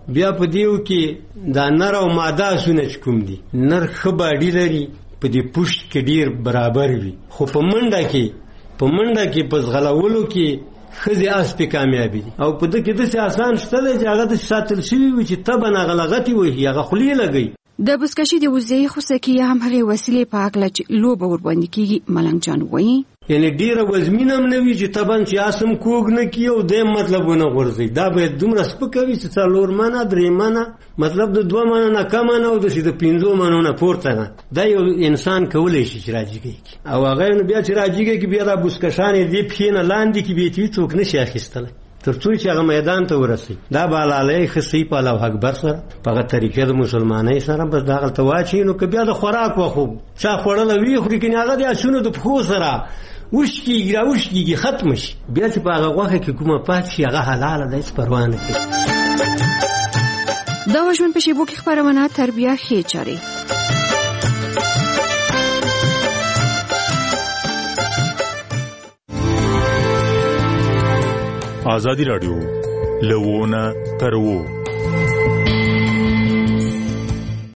بیا په دیو کې دا نر او ماده اسونه چې کوم دي نر ښه باډي لري په دې پوشت کې ډیر برابر وي خو په منډه کې په منډه کې په ځغلولو کې ښځې اس پې کامیابي دي او په ده کې داسې آسان شته دی چې هغه داسې ساتل شوي وي چې طبعا هغه لغتې وهي هغه خولې لګوي. د بزکشي د وزې خوسکي هم هغې وسیلې په هکله چې لوبه ورباندې کېږي ملنګ جان وایي یعنی ډیره وزمینه هم نه وي چې طبعا چې اسم کوږ نه کړي او دیم مطلب ونه غورځوي. دا باید دومره سپکه وي چې څلور منه درې منه مطلب د دوه منه نه کمه نه او داسې د پنځو منو نه پورته نه. دا یو انسان کولی شي چې راجیګی کړي او هغه نو بیا چې راجیګی کړي بیا دا بزکشانې دې پښې نه لاندې کړي بیا چې څوک نشي اخیستلی تر څو چې هغه میدان ته ورسي. دا بالالی خصي په الله اکبر سره په هغه طریقې د مسلمانۍ سره بس دا هغلته واچوي نو که بیا د خوراک وخو چا خوړله وي خوري کنې هغه د اسونو د پښو سره وش کېږي را وش کېږي ختم شي بیا چې په هغه غوښه کې کومه پاتې شي هغه حلاله ده هېڅ پروا نه کوي. دا وه ژوند په شیبو کې خپرونه تربیه ښې چارې. ازادي راډیو له ونه تر وو